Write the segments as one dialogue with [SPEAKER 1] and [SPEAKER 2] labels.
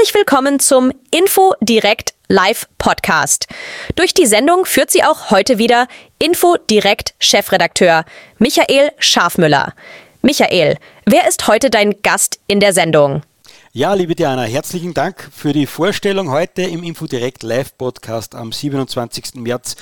[SPEAKER 1] Herzlich willkommen zum Info Direkt Live Podcast. Durch die Sendung führt sie auch heute wieder Info Direkt Chefredakteur Michael Schafmüller. Michael, wer ist heute dein Gast in der Sendung?
[SPEAKER 2] Ja, liebe Diana, herzlichen Dank für die Vorstellung heute im Info Direkt Live Podcast am 27. März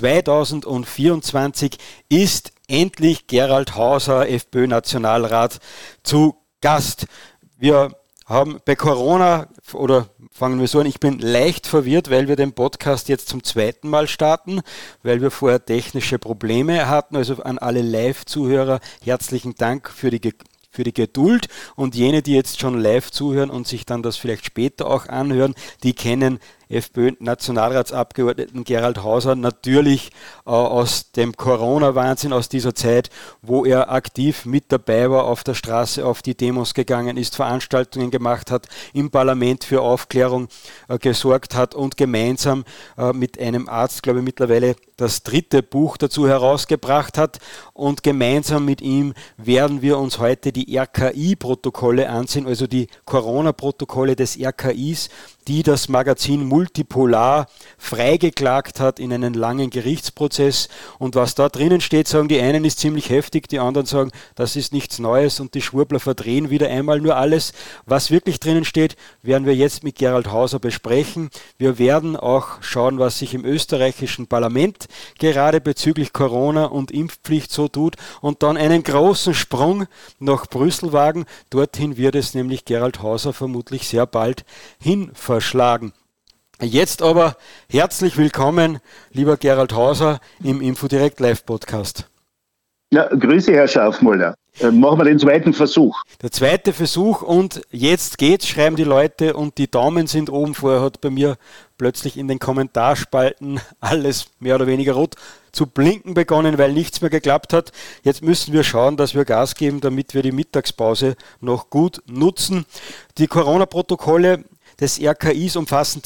[SPEAKER 2] 2024 ist endlich Gerald Hauser, FPÖ-Nationalrat, zu Gast. Wir haben bei Corona, oder fangen wir so an, ich bin leicht verwirrt, weil wir den Podcast jetzt zum zweiten Mal starten, weil wir vorher technische Probleme hatten. Also an alle Live-Zuhörer herzlichen Dank für die Geduld, und jene, die jetzt schon live zuhören und sich dann das vielleicht später auch anhören, die kennen FPÖ-Nationalratsabgeordneten Gerald Hauser natürlich aus dem Corona-Wahnsinn, aus dieser Zeit, wo er aktiv mit dabei war, auf der Straße auf die Demos gegangen ist, Veranstaltungen gemacht hat, im Parlament für Aufklärung gesorgt hat und gemeinsam mit einem Arzt, glaube ich, mittlerweile das 3. Buch dazu herausgebracht hat. Und gemeinsam mit ihm werden wir uns heute die RKI-Protokolle ansehen, also die Corona-Protokolle des RKIs, die das Magazin Multipolar freigeklagt hat in einen langen Gerichtsprozess. Und was da drinnen steht, sagen die einen, ist ziemlich heftig, die anderen sagen, das ist nichts Neues, und die Schwurbler verdrehen wieder einmal nur alles. Was wirklich drinnen steht, werden wir jetzt mit Gerald Hauser besprechen. Wir werden auch schauen, was sich im österreichischen Parlament gerade bezüglich Corona und Impfpflicht so tut, und dann einen großen Sprung nach Brüssel wagen. Dorthin wird es nämlich Gerald Hauser vermutlich sehr bald hin verschlagen. Jetzt aber herzlich willkommen, lieber Gerald Hauser, im Info Direkt Live Podcast.
[SPEAKER 3] Ja, grüße, Herr Schafmüller. Machen wir den zweiten Versuch.
[SPEAKER 2] Der zweite Versuch, und jetzt geht's, schreiben die Leute, und die Daumen sind oben. Vorher hat bei mir plötzlich in den Kommentarspalten alles mehr oder weniger rot zu blinken begonnen, weil nichts mehr geklappt hat. Jetzt müssen wir schauen, dass wir Gas geben, damit wir die Mittagspause noch gut nutzen. Die Corona-Protokolle des RKIs umfassen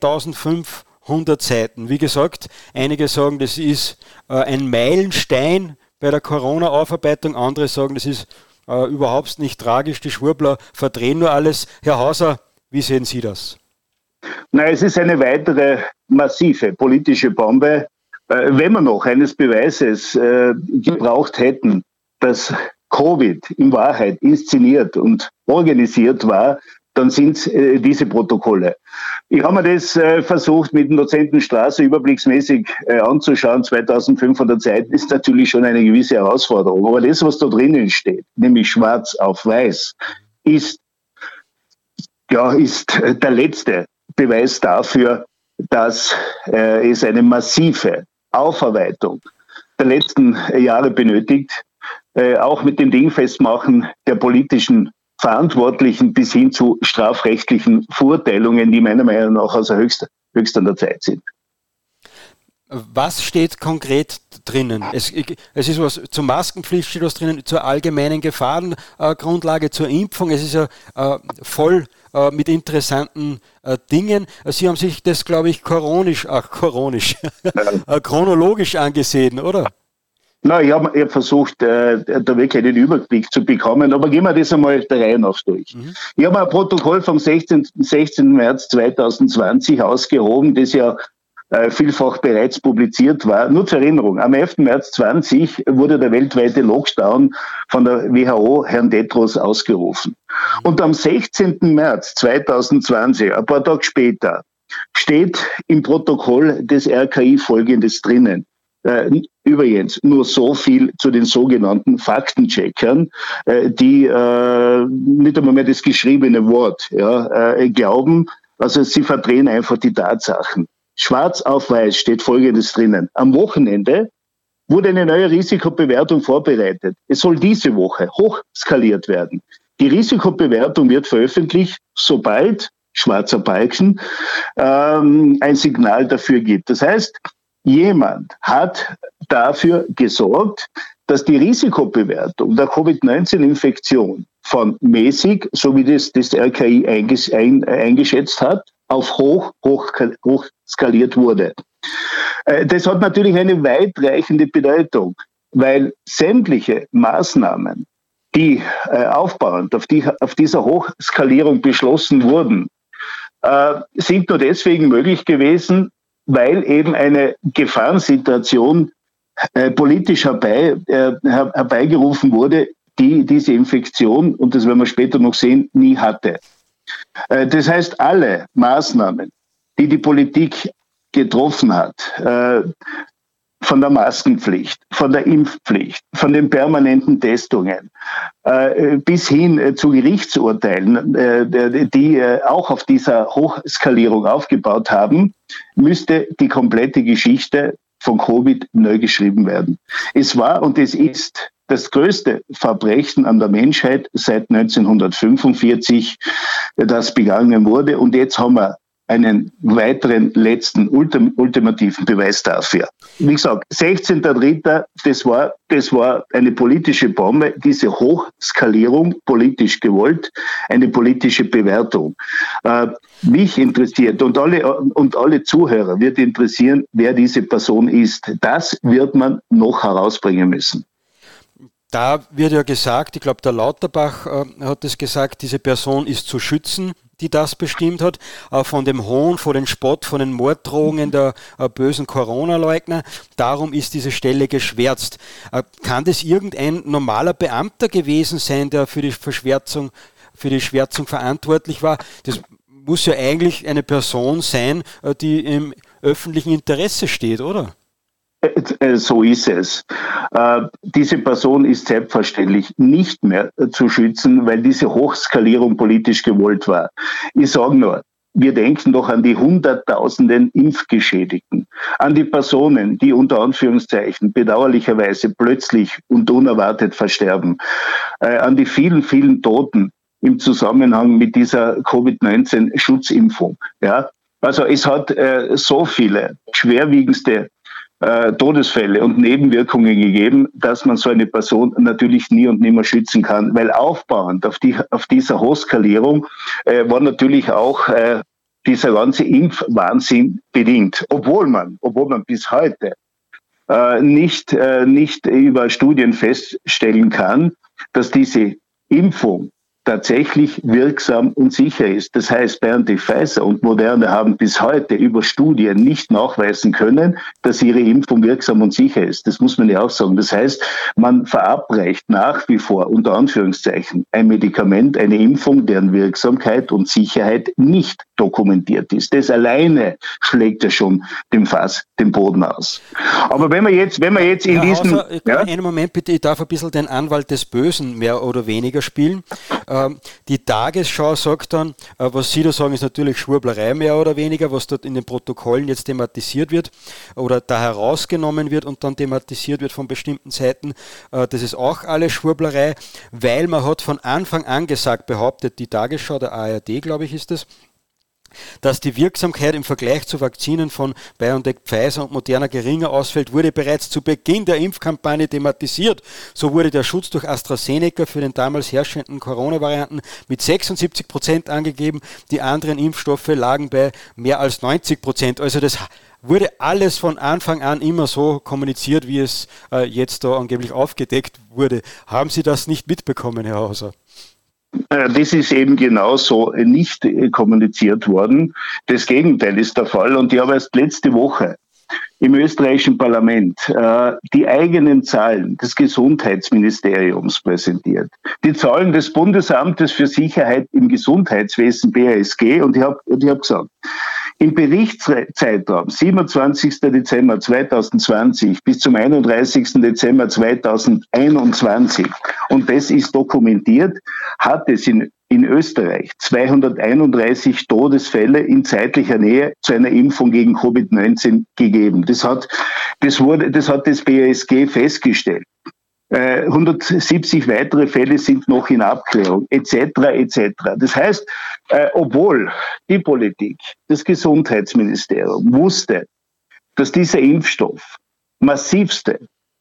[SPEAKER 2] 2500 Seiten. Wie gesagt, einige sagen, das ist ein Meilenstein bei der Corona-Aufarbeitung, andere sagen, das ist überhaupt nicht tragisch, die Schwurbler verdrehen nur alles. Herr Hauser, wie sehen Sie das?
[SPEAKER 3] Na, es ist eine weitere massive politische Bombe. Wenn wir noch eines Beweises gebraucht hätten, dass Covid in Wahrheit inszeniert und organisiert war, dann sind es diese Protokolle. Ich habe mir das versucht, mit dem Dozenten Straße überblicksmäßig anzuschauen. 2500 Seiten ist natürlich schon eine gewisse Herausforderung. Aber das, was da drinnen steht, nämlich schwarz auf weiß, ist der letzte Beweis dafür, dass es eine massive Aufarbeitung der letzten Jahre benötigt, auch mit dem Ding festmachen der politischen Verantwortlichen bis hin zu strafrechtlichen Verurteilungen, die meiner Meinung nach also höchst an der Zeit sind.
[SPEAKER 2] Was steht konkret drinnen? Es ist was zur Maskenpflicht, steht was drinnen, zur allgemeinen Gefahrengrundlage, zur Impfung. Es ist ja voll mit interessanten Dingen. Sie haben sich das, glaube ich, chronologisch angesehen, oder?
[SPEAKER 3] Na, ich hab versucht, da wirklich einen Überblick zu bekommen, aber gehen wir das einmal der Reihe nach durch. Ich habe ein Protokoll vom 16. März 2020 ausgehoben, das ja vielfach bereits publiziert war. Nur zur Erinnerung, am 11. März 20 wurde der weltweite Lockdown von der WHO, Herrn Tedros, ausgerufen. Und am 16. März 2020, ein paar Tage später, steht im Protokoll des RKI Folgendes drinnen. Übrigens nur so viel zu den sogenannten Faktencheckern, die nicht einmal mehr das geschriebene Wort glauben. Also sie verdrehen einfach die Tatsachen. Schwarz auf weiß steht Folgendes drinnen. Am Wochenende wurde eine neue Risikobewertung vorbereitet. Es soll diese Woche hochskaliert werden. Die Risikobewertung wird veröffentlicht, sobald, schwarzer Balken, ein Signal dafür gibt. Das heißt, jemand hat dafür gesorgt, dass die Risikobewertung der Covid-19-Infektion von mäßig, so wie das RKI eingeschätzt hat, auf hoch skaliert wurde. Das hat natürlich eine weitreichende Bedeutung, weil sämtliche Maßnahmen, die aufbauend auf dieser Hochskalierung beschlossen wurden, sind nur deswegen möglich gewesen, weil eben eine Gefahrensituation politisch herbeigerufen wurde, die diese Infektion, und das werden wir später noch sehen, nie hatte. Das heißt, alle Maßnahmen, die die Politik getroffen hat, von der Maskenpflicht, von der Impfpflicht, von den permanenten Testungen, bis hin zu Gerichtsurteilen, die auch auf dieser Hochskalierung aufgebaut haben, müsste die komplette Geschichte von Covid neu geschrieben werden. Es war und es ist das größte Verbrechen an der Menschheit seit 1945, das begangen wurde. Und jetzt haben wir einen weiteren letzten ultimativen Beweis dafür. Wie gesagt, 16.03., das war eine politische Bombe, diese Hochskalierung, politisch gewollt, eine politische Bewertung. Mich interessiert und alle Zuhörer wird interessieren, wer diese Person ist. Das wird man noch herausbringen müssen.
[SPEAKER 2] Da wird ja gesagt, ich glaube, der Lauterbach hat es gesagt, diese Person ist zu schützen, die das bestimmt hat, von dem Hohn, von den Spott, von den Morddrohungen der bösen Corona-Leugner. Darum ist diese Stelle geschwärzt. Kann das irgendein normaler Beamter gewesen sein, der für die Schwärzung verantwortlich war? Das muss ja eigentlich eine Person sein, die im öffentlichen Interesse steht, oder?
[SPEAKER 3] So ist es. Diese Person ist selbstverständlich nicht mehr zu schützen, weil diese Hochskalierung politisch gewollt war. Ich sage nur, wir denken doch an die Hunderttausenden Impfgeschädigten, an die Personen, die unter Anführungszeichen bedauerlicherweise plötzlich und unerwartet versterben, an die vielen, vielen Toten im Zusammenhang mit dieser Covid-19-Schutzimpfung. Ja? Also es hat so viele schwerwiegendste Todesfälle und Nebenwirkungen gegeben, dass man so eine Person natürlich nie und nimmer schützen kann, weil aufbauend auf dieser Hochskalierung war natürlich auch dieser ganze Impfwahnsinn bedingt, obwohl man bis heute nicht über Studien feststellen kann, dass diese Impfung tatsächlich wirksam und sicher ist. Das heißt, BioNTech, Pfizer und Moderna haben bis heute über Studien nicht nachweisen können, dass ihre Impfung wirksam und sicher ist. Das muss man ja auch sagen. Das heißt, man verabreicht nach wie vor, unter Anführungszeichen, ein Medikament, eine Impfung, deren Wirksamkeit und Sicherheit nicht dokumentiert ist. Das alleine schlägt ja schon dem Fass den Boden aus. Aber wenn wir jetzt in diesen...
[SPEAKER 2] Einen Moment bitte, ich darf ein bisschen den Anwalt des Bösen mehr oder weniger spielen. Die Tagesschau sagt dann, was Sie da sagen, ist natürlich Schwurblerei mehr oder weniger, was dort in den Protokollen jetzt thematisiert wird oder da herausgenommen wird und dann thematisiert wird von bestimmten Seiten. Das ist auch alles Schwurblerei, weil man hat von Anfang an gesagt, behauptet die Tagesschau, der ARD, glaube ich, ist es, dass die Wirksamkeit im Vergleich zu Vakzinen von BioNTech, Pfizer und Moderna geringer ausfällt, wurde bereits zu Beginn der Impfkampagne thematisiert. So wurde der Schutz durch AstraZeneca für den damals herrschenden Corona-Varianten mit 76% angegeben. Die anderen Impfstoffe lagen bei mehr als 90%. Also das wurde alles von Anfang an immer so kommuniziert, wie es jetzt da angeblich aufgedeckt wurde. Haben Sie das nicht mitbekommen, Herr Hauser?
[SPEAKER 3] Das ist eben genauso nicht kommuniziert worden. Das Gegenteil ist der Fall. Und ich habe erst letzte Woche im österreichischen Parlament die eigenen Zahlen des Gesundheitsministeriums präsentiert. Die Zahlen des Bundesamtes für Sicherheit im Gesundheitswesen, BASG. Und ich habe gesagt, im Berichtszeitraum 27. Dezember 2020 bis zum 31. Dezember 2021, und das ist dokumentiert, hat es in Österreich 231 Todesfälle in zeitlicher Nähe zu einer Impfung gegen Covid-19 gegeben. Das hat das BASG festgestellt. 170 weitere Fälle sind noch in Abklärung, etc., etc. Das heißt, obwohl die Politik, das Gesundheitsministerium wusste, dass dieser Impfstoff massivste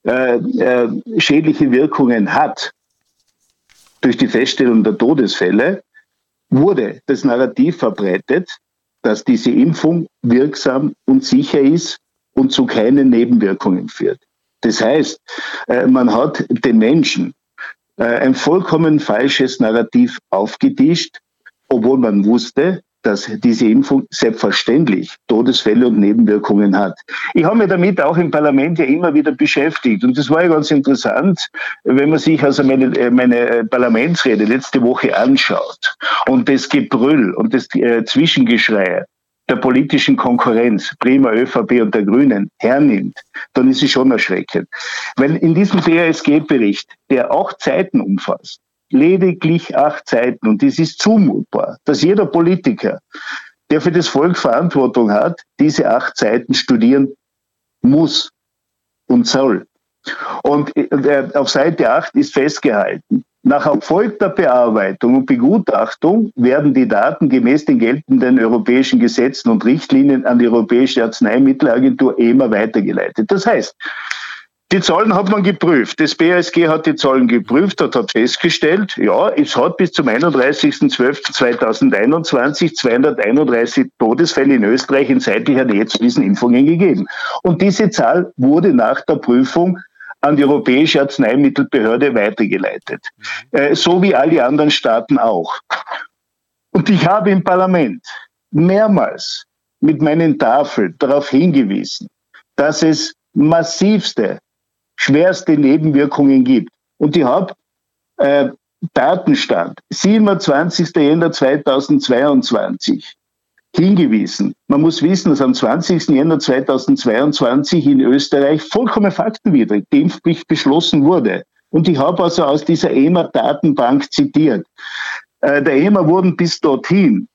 [SPEAKER 3] schädliche Wirkungen hat, durch die Feststellung der Todesfälle, wurde das Narrativ verbreitet, dass diese Impfung wirksam und sicher ist und zu keinen Nebenwirkungen führt. Das heißt, man hat den Menschen ein vollkommen falsches Narrativ aufgetischt, obwohl man wusste, dass diese Impfung selbstverständlich Todesfälle und Nebenwirkungen hat. Ich habe mich damit auch im Parlament ja immer wieder beschäftigt. Und das war ja ganz interessant, wenn man sich also meine Parlamentsrede letzte Woche anschaut und das Gebrüll und das Zwischengeschrei der politischen Konkurrenz, prima ÖVP und der Grünen, hernimmt, dann ist es schon erschreckend. Weil in diesem BASG-Bericht, der 8 Seiten umfasst, lediglich 8 Seiten, und es ist zumutbar, dass jeder Politiker, der für das Volk Verantwortung hat, diese 8 Seiten studieren muss und soll. Und auf Seite 8 ist festgehalten: Nach erfolgter Bearbeitung und Begutachtung werden die Daten gemäß den geltenden europäischen Gesetzen und Richtlinien an die Europäische Arzneimittelagentur EMA weitergeleitet. Das heißt, die Zahlen hat man geprüft. Das BASG hat die Zahlen geprüft und hat festgestellt, ja, es hat bis zum 31.12.2021 231 Todesfälle in Österreich in zeitlicher Nähe zu diesen Impfungen gegeben. Und diese Zahl wurde nach der Prüfung an die Europäische Arzneimittelbehörde weitergeleitet. So wie alle anderen Staaten auch. Und ich habe im Parlament mehrmals mit meinen Tafeln darauf hingewiesen, dass es massivste, schwerste Nebenwirkungen gibt. Und ich habe Datenstand 27. Jänner 2022 hingewiesen. Man muss wissen, dass am 20. Jänner 2022 in Österreich vollkommen faktenwidrig die Impfpflicht beschlossen wurde. Und ich habe also aus dieser EMA-Datenbank zitiert. Der EMA wurden bis dorthin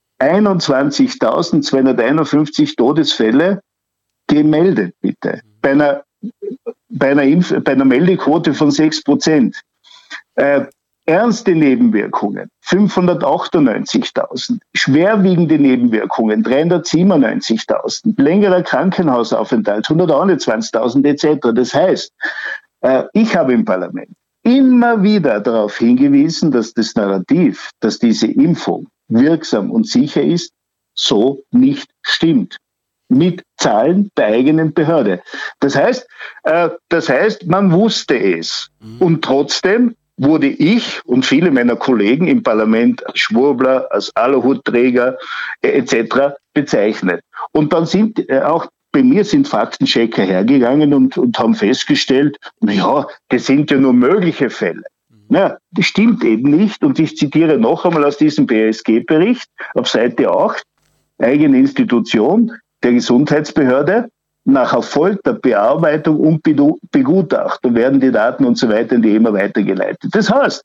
[SPEAKER 3] 21.251 Todesfälle gemeldet, bitte. Bei einer Meldequote von 6%. Ernste Nebenwirkungen 598.000, schwerwiegende Nebenwirkungen 397.000, längerer Krankenhausaufenthalt 121.000 etc. Das heißt, ich habe im Parlament immer wieder darauf hingewiesen, dass das Narrativ, dass diese Impfung wirksam und sicher ist, so nicht stimmt. Mit Zahlen der eigenen Behörde. Das heißt, man wusste es. Und trotzdem wurde ich und viele meiner Kollegen im Parlament als Schwurbler, als Aluhutträger etc. bezeichnet. Und dann sind auch bei mir sind Faktenchecker hergegangen und haben festgestellt, naja, das sind ja nur mögliche Fälle. Na, das stimmt eben nicht. Und ich zitiere noch einmal aus diesem BASG-Bericht auf Seite 8, eigene Institution der Gesundheitsbehörde. Nach erfolgter Bearbeitung und Begutachtung werden die Daten und so weiter in die EMA weitergeleitet. Das heißt,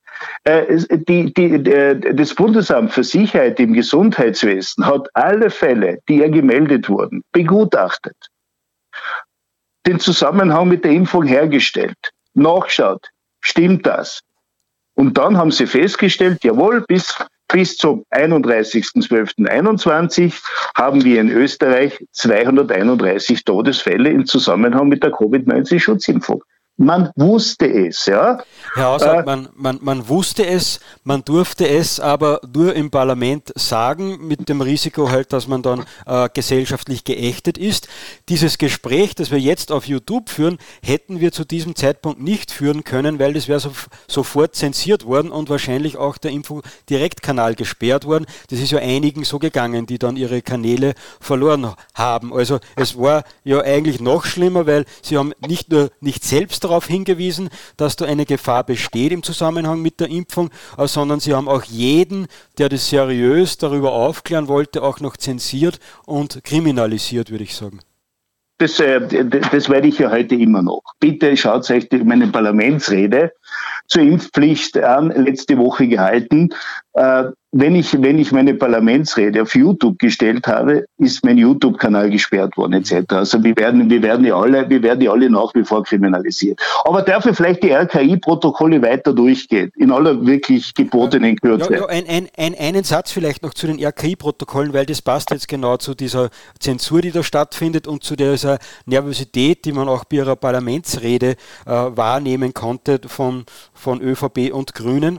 [SPEAKER 3] das Bundesamt für Sicherheit im Gesundheitswesen hat alle Fälle, die gemeldet wurden, begutachtet, den Zusammenhang mit der Impfung hergestellt, nachgeschaut, stimmt das? Und dann haben sie festgestellt, jawohl, bis zum 31.12.21 haben wir in Österreich 231 Todesfälle im Zusammenhang mit der Covid-19-Schutzimpfung. Man wusste es, ja.
[SPEAKER 2] Herr Hausert, man wusste es, man durfte es aber nur im Parlament sagen, mit dem Risiko halt, dass man dann gesellschaftlich geächtet ist. Dieses Gespräch, das wir jetzt auf YouTube führen, hätten wir zu diesem Zeitpunkt nicht führen können, weil das wäre sofort zensiert worden und wahrscheinlich auch der Info-Direkt-Kanal gesperrt worden. Das ist ja einigen so gegangen, die dann ihre Kanäle verloren haben. Also es war ja eigentlich noch schlimmer, weil sie haben nicht nur nicht selbst darauf hingewiesen, dass da eine Gefahr besteht im Zusammenhang mit der Impfung, sondern sie haben auch jeden, der das seriös darüber aufklären wollte, auch noch zensiert und kriminalisiert, würde ich sagen.
[SPEAKER 3] Das werde ich ja heute immer noch. Bitte schaut euch meine Parlamentsrede zur Impfpflicht an, letzte Woche gehalten. Wenn ich meine Parlamentsrede auf YouTube gestellt habe, ist mein YouTube-Kanal gesperrt worden etc. Also wir werden ja alle nach wie vor kriminalisiert. Aber dafür vielleicht die RKI-Protokolle weiter durchgehen, in aller wirklich gebotenen Kürze.
[SPEAKER 2] Ja, einen Satz vielleicht noch zu den RKI-Protokollen, weil das passt jetzt genau zu dieser Zensur, die da stattfindet und zu dieser Nervosität, die man auch bei ihrer Parlamentsrede wahrnehmen konnte von ÖVP und Grünen.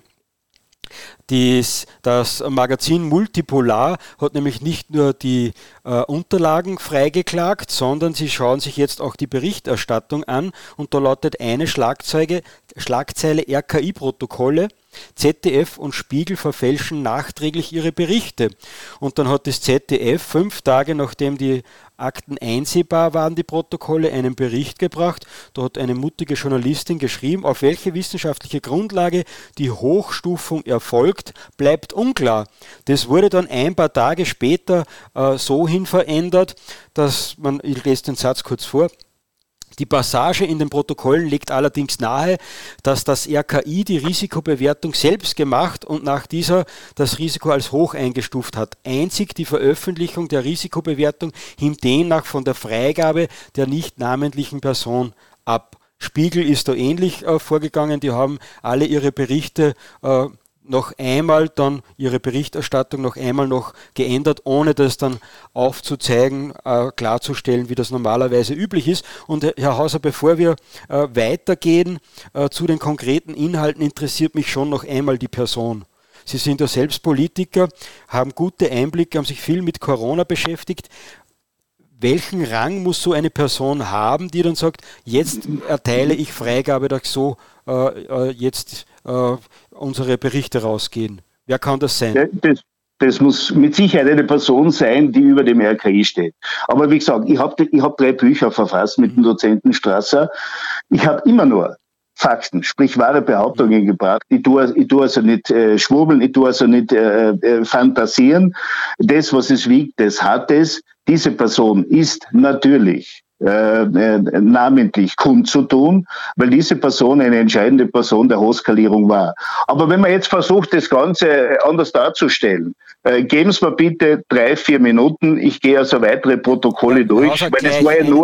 [SPEAKER 2] Das Magazin Multipolar hat nämlich nicht nur die Unterlagen freigeklagt, sondern sie schauen sich jetzt auch die Berichterstattung an und da lautet eine Schlagzeile RKI-Protokolle. ZDF und Spiegel verfälschen nachträglich ihre Berichte. Und dann hat das ZDF 5 Tage nachdem die Akten einsehbar waren, die Protokolle, einen Bericht gebracht. Da hat eine mutige Journalistin geschrieben, auf welche wissenschaftliche Grundlage die Hochstufung erfolgt, bleibt unklar. Das wurde dann ein paar Tage später so hin verändert, dass man, ich lese den Satz kurz vor, die Passage in den Protokollen legt allerdings nahe, dass das RKI die Risikobewertung selbst gemacht und nach dieser das Risiko als hoch eingestuft hat. Einzig die Veröffentlichung der Risikobewertung hing demnach von der Freigabe der nicht namentlichen Person ab. Spiegel ist da ähnlich vorgegangen, die haben alle ihre Berichte noch einmal dann ihre Berichterstattung noch einmal noch geändert, ohne das dann aufzuzeigen, klarzustellen, wie das normalerweise üblich ist. Und Herr Hauser, bevor wir weitergehen zu den konkreten Inhalten, interessiert mich schon noch einmal die Person. Sie sind ja selbst Politiker, haben gute Einblicke, haben sich viel mit Corona beschäftigt. Welchen Rang muss so eine Person haben, die dann sagt, jetzt erteile ich Freigabe, dass so jetzt unsere Berichte rausgehen? Wer kann das sein?
[SPEAKER 3] Das muss mit Sicherheit eine Person sein, die über dem RKI steht. Aber wie gesagt, ich hab 3 Bücher verfasst mit dem Dozenten Strasser. Ich habe immer nur Fakten, sprich wahre Behauptungen gebracht. Ich tue also nicht schwurbeln, ich tue also nicht fantasieren. Das, was es wiegt, das hat es. Diese Person ist natürlich namentlich kundzutun, weil diese Person eine entscheidende Person der Hochskalierung war. Aber wenn man jetzt versucht, das Ganze anders darzustellen, geben Sie mir bitte 3-4 Minuten, ich gehe also weitere Protokolle durch, weil das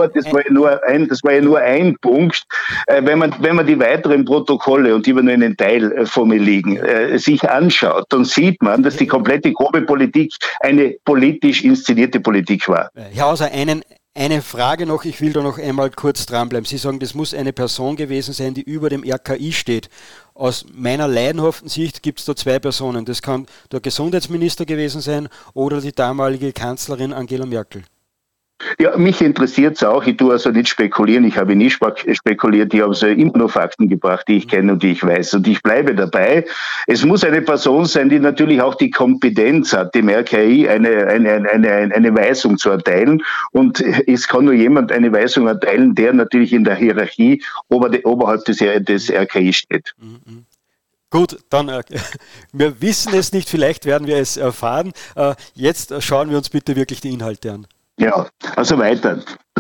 [SPEAKER 3] war ja nur ein Punkt. Wenn man die weiteren Protokolle, und die wir nur einen Teil vor mir liegen, sich anschaut, dann sieht man, dass die komplette grobe Politik eine politisch inszenierte Politik war.
[SPEAKER 2] Herr Hauser, eine Frage noch, ich will da noch einmal kurz dranbleiben. Sie sagen, das muss eine Person gewesen sein, die über dem RKI steht. Aus meiner laienhaften Sicht gibt es da 2 Personen. Das kann der Gesundheitsminister gewesen sein oder die damalige Kanzlerin Angela Merkel.
[SPEAKER 3] Ja, mich interessiert es auch. Ich tue also nicht spekulieren. Ich habe nie spekuliert. Ich habe also immer nur Fakten gebracht, die ich kenne und die ich weiß. Und ich bleibe dabei. Es muss eine Person sein, die natürlich auch die Kompetenz hat, dem RKI eine Weisung zu erteilen. Und es kann nur jemand eine Weisung erteilen, der natürlich in der Hierarchie oberhalb des RKI steht.
[SPEAKER 2] Mhm. Gut, dann, wir wissen es nicht, vielleicht werden wir es erfahren. Jetzt schauen wir uns bitte wirklich die Inhalte an.
[SPEAKER 3] Ja, also weiter.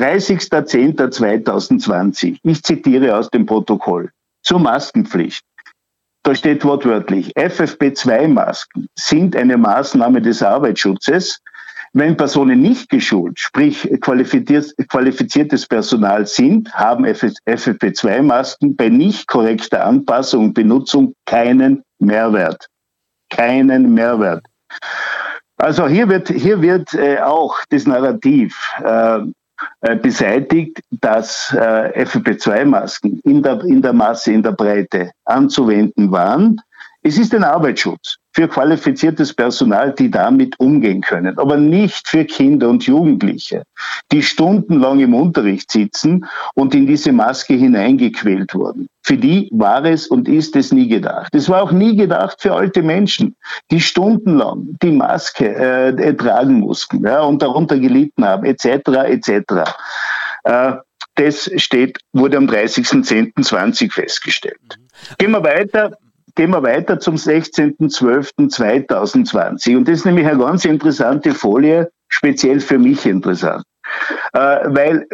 [SPEAKER 3] 30.10.2020. Ich zitiere aus dem Protokoll. Zur Maskenpflicht. Da steht wortwörtlich, FFP2-Masken sind eine Maßnahme des Arbeitsschutzes, wenn Personen nicht geschult, sprich qualifiziertes Personal sind, haben FFP2-Masken bei nicht korrekter Anpassung und Benutzung keinen Mehrwert. Keinen Mehrwert. Also hier wird auch das Narrativ beseitigt, dass FFP2-Masken in der Masse, in der Breite anzuwenden waren. Es ist ein Arbeitsschutz für qualifiziertes Personal, die damit umgehen können, aber nicht für Kinder und Jugendliche, die stundenlang im Unterricht sitzen und in diese Maske hineingequält wurden. Für die war es und ist es nie gedacht. Es war auch nie gedacht für alte Menschen, die stundenlang die Maske tragen mussten, ja, und darunter gelitten haben, etc. etc. Das wurde am 30.10.20 festgestellt. Gehen wir weiter zum 16.12.2020. Und das ist nämlich eine ganz interessante Folie, speziell für mich interessant. Weil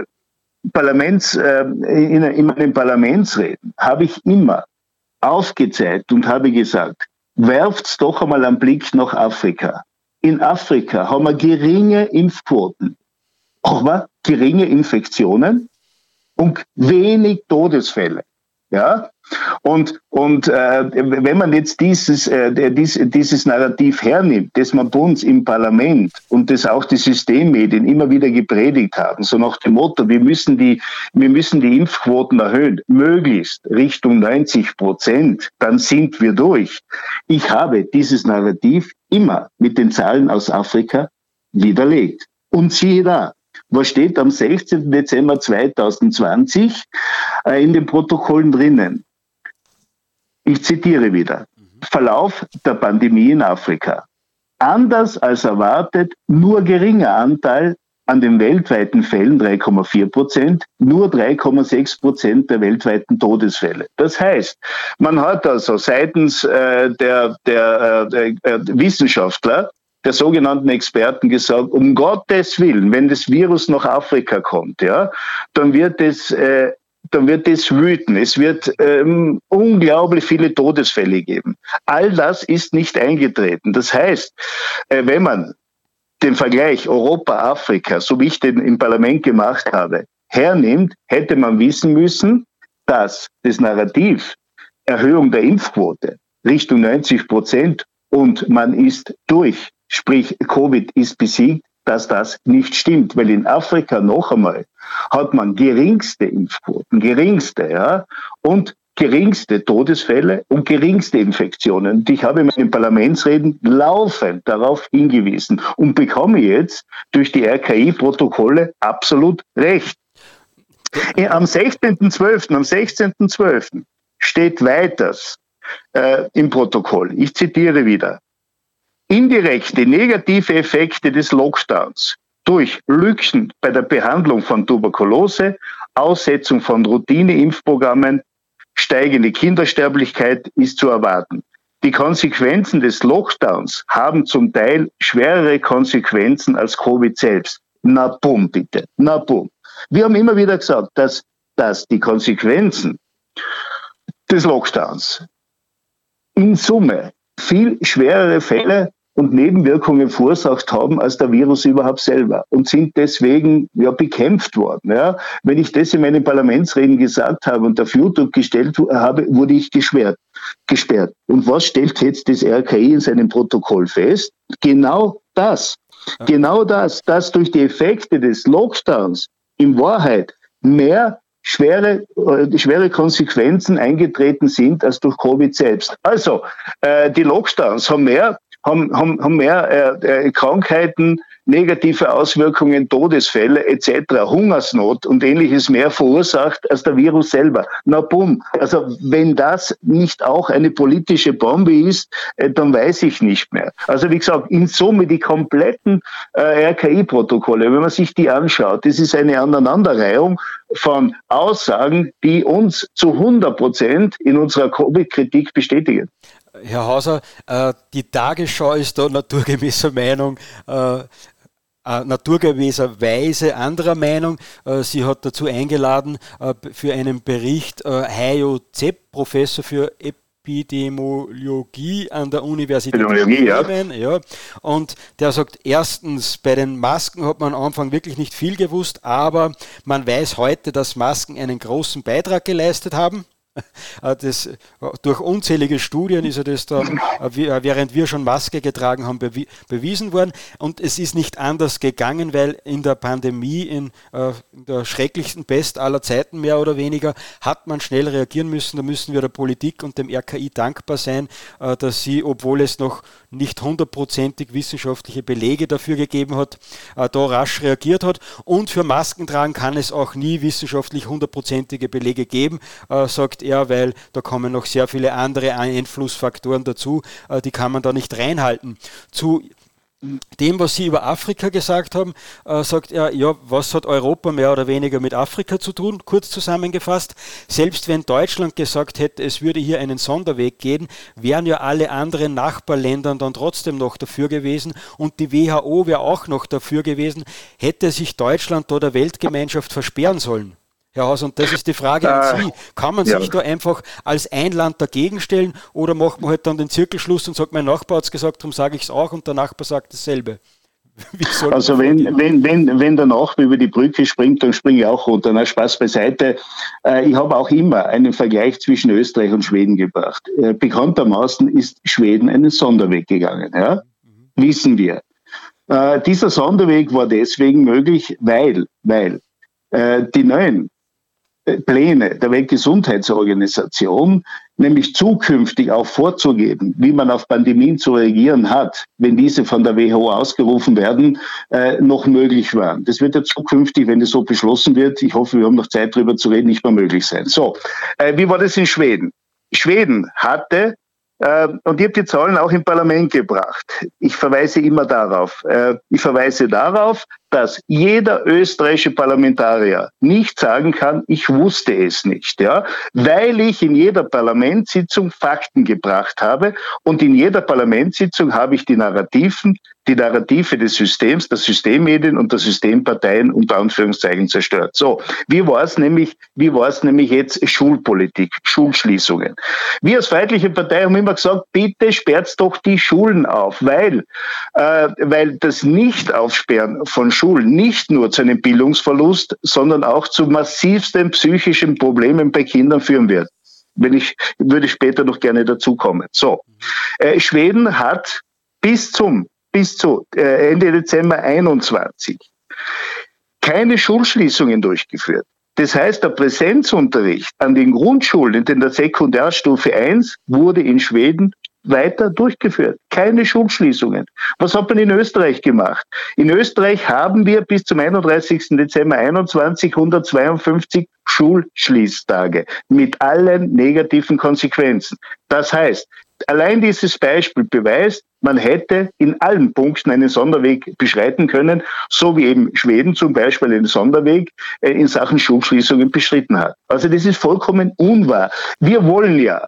[SPEAKER 3] in meinen Parlamentsreden habe ich immer aufgezeigt und habe gesagt, werft's doch einmal einen Blick nach Afrika. In Afrika haben wir geringe Impfquoten, aber geringe Infektionen und wenig Todesfälle. Ja, und wenn man jetzt dieses Narrativ hernimmt, das man bei uns im Parlament und das auch die Systemmedien immer wieder gepredigt haben, so nach dem Motto, wir müssen die Impfquoten erhöhen, möglichst Richtung 90%, dann sind wir durch. Ich habe dieses Narrativ immer mit den Zahlen aus Afrika widerlegt. Und siehe da. Was steht am 16. Dezember 2020 in den Protokollen drinnen? Ich zitiere wieder. Verlauf der Pandemie in Afrika. Anders als erwartet, nur geringer Anteil an den weltweiten Fällen, 3,4%, nur 3,6% der weltweiten Todesfälle. Das heißt, man hat also seitens der Wissenschaftler, der sogenannten Experten gesagt, um Gottes Willen, wenn das Virus nach Afrika kommt, ja, dann wird es wüten. Es wird unglaublich viele Todesfälle geben. All das ist nicht eingetreten. Das heißt, wenn man den Vergleich Europa-Afrika, so wie ich den im Parlament gemacht habe, hernimmt, hätte man wissen müssen, dass das Narrativ Erhöhung der Impfquote Richtung 90% und man ist durch, sprich Covid ist besiegt, dass das nicht stimmt, weil in Afrika noch einmal hat man geringste Impfquoten, und geringste Todesfälle und geringste Infektionen. Und ich habe in meinen Parlamentsreden laufend darauf hingewiesen und bekomme jetzt durch die RKI-Protokolle absolut recht. Am 16.12. steht weiters im Protokoll, ich zitiere wieder, indirekte negative Effekte des Lockdowns durch Lücken bei der Behandlung von Tuberkulose, Aussetzung von Routine-Impfprogrammen, steigende Kindersterblichkeit ist zu erwarten. Die Konsequenzen des Lockdowns haben zum Teil schwerere Konsequenzen als Covid selbst. Na bumm, bitte. Na bumm. Wir haben immer wieder gesagt, dass die Konsequenzen des Lockdowns in Summe viel schwerere Fälle und Nebenwirkungen verursacht haben als der Virus überhaupt selber und sind deswegen bekämpft worden. Ja. Wenn ich das in meinen Parlamentsreden gesagt habe und auf YouTube gestellt habe, wurde ich gesperrt. Und was stellt jetzt das RKI in seinem Protokoll fest? Genau das, dass durch die Effekte des Lockdowns in Wahrheit mehr schwere Konsequenzen eingetreten sind als durch Covid selbst. Also, die Lockdowns haben mehr Krankheiten, negative Auswirkungen, Todesfälle etc., Hungersnot und Ähnliches mehr verursacht als der Virus selber. Na bumm, also wenn das nicht auch eine politische Bombe ist, dann weiß ich nicht mehr. Also wie gesagt, in Summe die kompletten RKI-Protokolle, wenn man sich die anschaut, das ist eine Aneinanderreihung von Aussagen, die uns zu 100% in unserer Covid-Kritik bestätigen.
[SPEAKER 2] Herr Hauser, die Tagesschau ist da naturgemäßer Meinung, naturgemäßerweise anderer Meinung. Sie hat dazu eingeladen für einen Bericht Hajo Zepp, Professor für Epidemiologie an der Universität Bremen. Ja. Und der sagt, erstens, bei den Masken hat man am Anfang wirklich nicht viel gewusst, aber man weiß heute, dass Masken einen großen Beitrag geleistet haben. Das, durch unzählige Studien ist das da, während wir schon Maske getragen haben, bewiesen worden. Und es ist nicht anders gegangen, weil in der Pandemie, in der schrecklichsten Pest aller Zeiten mehr oder weniger, hat man schnell reagieren müssen. Da müssen wir der Politik und dem RKI dankbar sein, dass sie, obwohl es noch nicht 100%ig wissenschaftliche Belege dafür gegeben hat, da rasch reagiert hat. Und für Maskentragen kann es auch nie wissenschaftlich 100%ige Belege geben, sagt er, weil da kommen noch sehr viele andere Einflussfaktoren dazu, die kann man da nicht reinhalten. Zu dem, was Sie über Afrika gesagt haben, sagt er, ja, was hat Europa mehr oder weniger mit Afrika zu tun? Kurz zusammengefasst, selbst wenn Deutschland gesagt hätte, es würde hier einen Sonderweg gehen, wären ja alle anderen Nachbarländer dann trotzdem noch dafür gewesen und die WHO wäre auch noch dafür gewesen, hätte sich Deutschland da der Weltgemeinschaft versperren sollen. Herr Haus, und das ist die Frage an Sie. Kann man sich da einfach als ein Land dagegen stellen oder macht man halt dann den Zirkelschluss und sagt, mein Nachbar hat es gesagt, darum sage ich es auch und der Nachbar sagt dasselbe?
[SPEAKER 3] Also wenn der Nachbar über die Brücke springt, dann springe ich auch runter. Na, Spaß beiseite. Ich habe auch immer einen Vergleich zwischen Österreich und Schweden gebracht. Bekanntermaßen ist Schweden einen Sonderweg gegangen. Ja? Wissen wir. Dieser Sonderweg war deswegen möglich, weil die neuen Pläne der Weltgesundheitsorganisation, nämlich zukünftig auch vorzugeben, wie man auf Pandemien zu reagieren hat, wenn diese von der WHO ausgerufen werden, noch möglich waren. Das wird ja zukünftig, wenn es so beschlossen wird, ich hoffe, wir haben noch Zeit darüber zu reden, nicht mehr möglich sein. So, wie war das in Schweden? Schweden hatte Und ich habe die Zahlen auch im Parlament gebracht. Ich verweise immer darauf. Dass jeder österreichische Parlamentarier nicht sagen kann, ich wusste es nicht, ja, weil ich in jeder Parlamentssitzung Fakten gebracht habe und in jeder Parlamentssitzung habe ich die Narrative des Systems, der Systemmedien und der Systemparteien unter Anführungszeichen zerstört. So, wie war es nämlich jetzt Schulpolitik, Schulschließungen? Wir als Freiheitliche Partei haben immer gesagt, bitte sperrt doch die Schulen auf, weil das Nicht-Aufsperren von Schulen nicht nur zu einem Bildungsverlust, sondern auch zu massivsten psychischen Problemen bei Kindern führen wird. Würde später noch gerne dazukommen. So, Schweden hat bis zu Ende Dezember 21 keine Schulschließungen durchgeführt. Das heißt, der Präsenzunterricht an den Grundschulen in der Sekundarstufe 1 wurde in Schweden weiter durchgeführt. Keine Schulschließungen. Was hat man in Österreich gemacht? In Österreich haben wir bis zum 31. Dezember 21 152 Schulschließtage mit allen negativen Konsequenzen. Das heißt, allein dieses Beispiel beweist, man hätte in allen Punkten einen Sonderweg beschreiten können, so wie eben Schweden zum Beispiel einen Sonderweg in Sachen Schulschließungen beschritten hat. Also das ist vollkommen unwahr. Wir wollen ja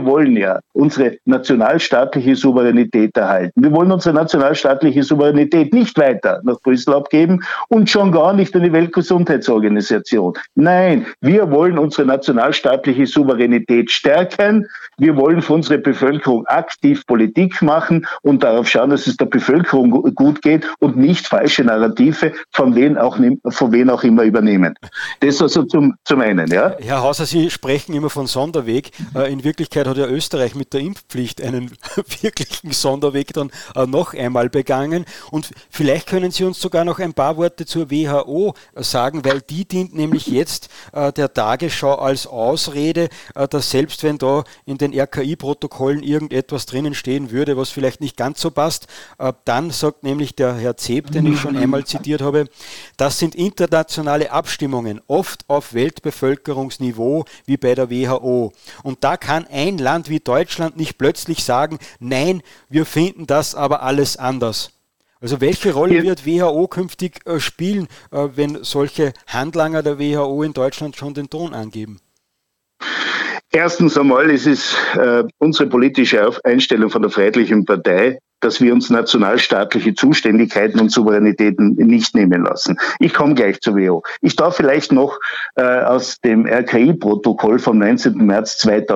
[SPEAKER 3] unsere nationalstaatliche Souveränität erhalten. Wir wollen unsere nationalstaatliche Souveränität nicht weiter nach Brüssel abgeben und schon gar nicht an die Weltgesundheitsorganisation. Nein, wir wollen unsere nationalstaatliche Souveränität stärken. Wir wollen für unsere Bevölkerung aktiv Politik machen und darauf schauen, dass es der Bevölkerung gut geht und nicht falsche Narrative von wen auch immer übernehmen. Das also zum einen, ja.
[SPEAKER 2] Herr Hauser, Sie sprechen immer von Sonderweg. In Wirklichkeit hat ja Österreich mit der Impfpflicht einen wirklichen Sonderweg dann noch einmal begangen. Und vielleicht können Sie uns sogar noch ein paar Worte zur WHO sagen, weil die dient nämlich jetzt der Tagesschau als Ausrede, dass selbst wenn da in den RKI-Protokollen irgendetwas drinnen stehen würde, was vielleicht nicht ganz so passt, dann sagt nämlich der Herr Zeb, den ich schon einmal zitiert habe, das sind internationale Abstimmungen, oft auf Weltbevölkerungsniveau wie bei der WHO. Und da kann ein Land wie Deutschland nicht plötzlich sagen, nein, wir finden das aber alles anders. Also welche Rolle wird WHO künftig spielen, wenn solche Handlanger der WHO in Deutschland schon den Ton angeben?
[SPEAKER 3] Erstens einmal ist es unsere politische Einstellung von der Freiheitlichen Partei, dass wir uns nationalstaatliche Zuständigkeiten und Souveränitäten nicht nehmen lassen. Ich komme gleich zur WHO. Ich darf vielleicht noch aus dem RKI-Protokoll vom 19. März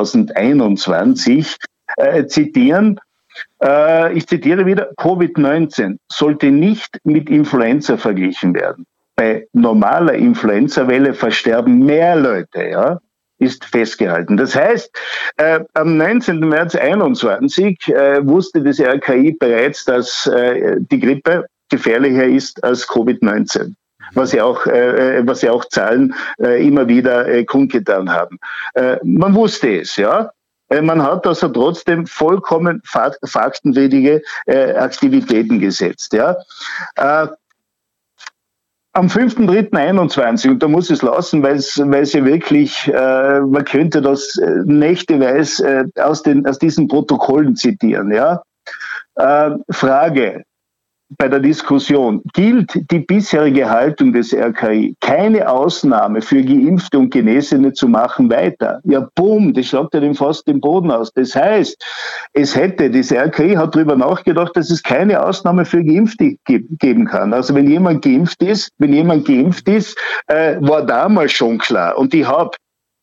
[SPEAKER 3] 2021 zitieren. Ich zitiere wieder, Covid-19 sollte nicht mit Influenza verglichen werden. Bei normaler Influenza-Welle versterben mehr Leute, ja, ist festgehalten. Das heißt, am 19. März 2021 wusste das RKI bereits, dass die Grippe gefährlicher ist als Covid-19. Was ja auch Zahlen immer wieder kundgetan haben. Man wusste es, ja. Man hat also trotzdem vollkommen faktenwidrige Aktivitäten gesetzt, ja. Am 5.3.21, und da muss es lassen, weil es ja wirklich, man könnte das nächteweis aus diesen Protokollen zitieren, ja. Frage bei der Diskussion, gilt die bisherige Haltung des RKI, keine Ausnahme für Geimpfte und Genesene zu machen, weiter? Ja, boom, das schlagt ja fast den Boden aus. Das heißt, das RKI hat darüber nachgedacht, dass es keine Ausnahme für Geimpfte geben kann. Also wenn jemand geimpft ist, war damals schon klar. Und ich habe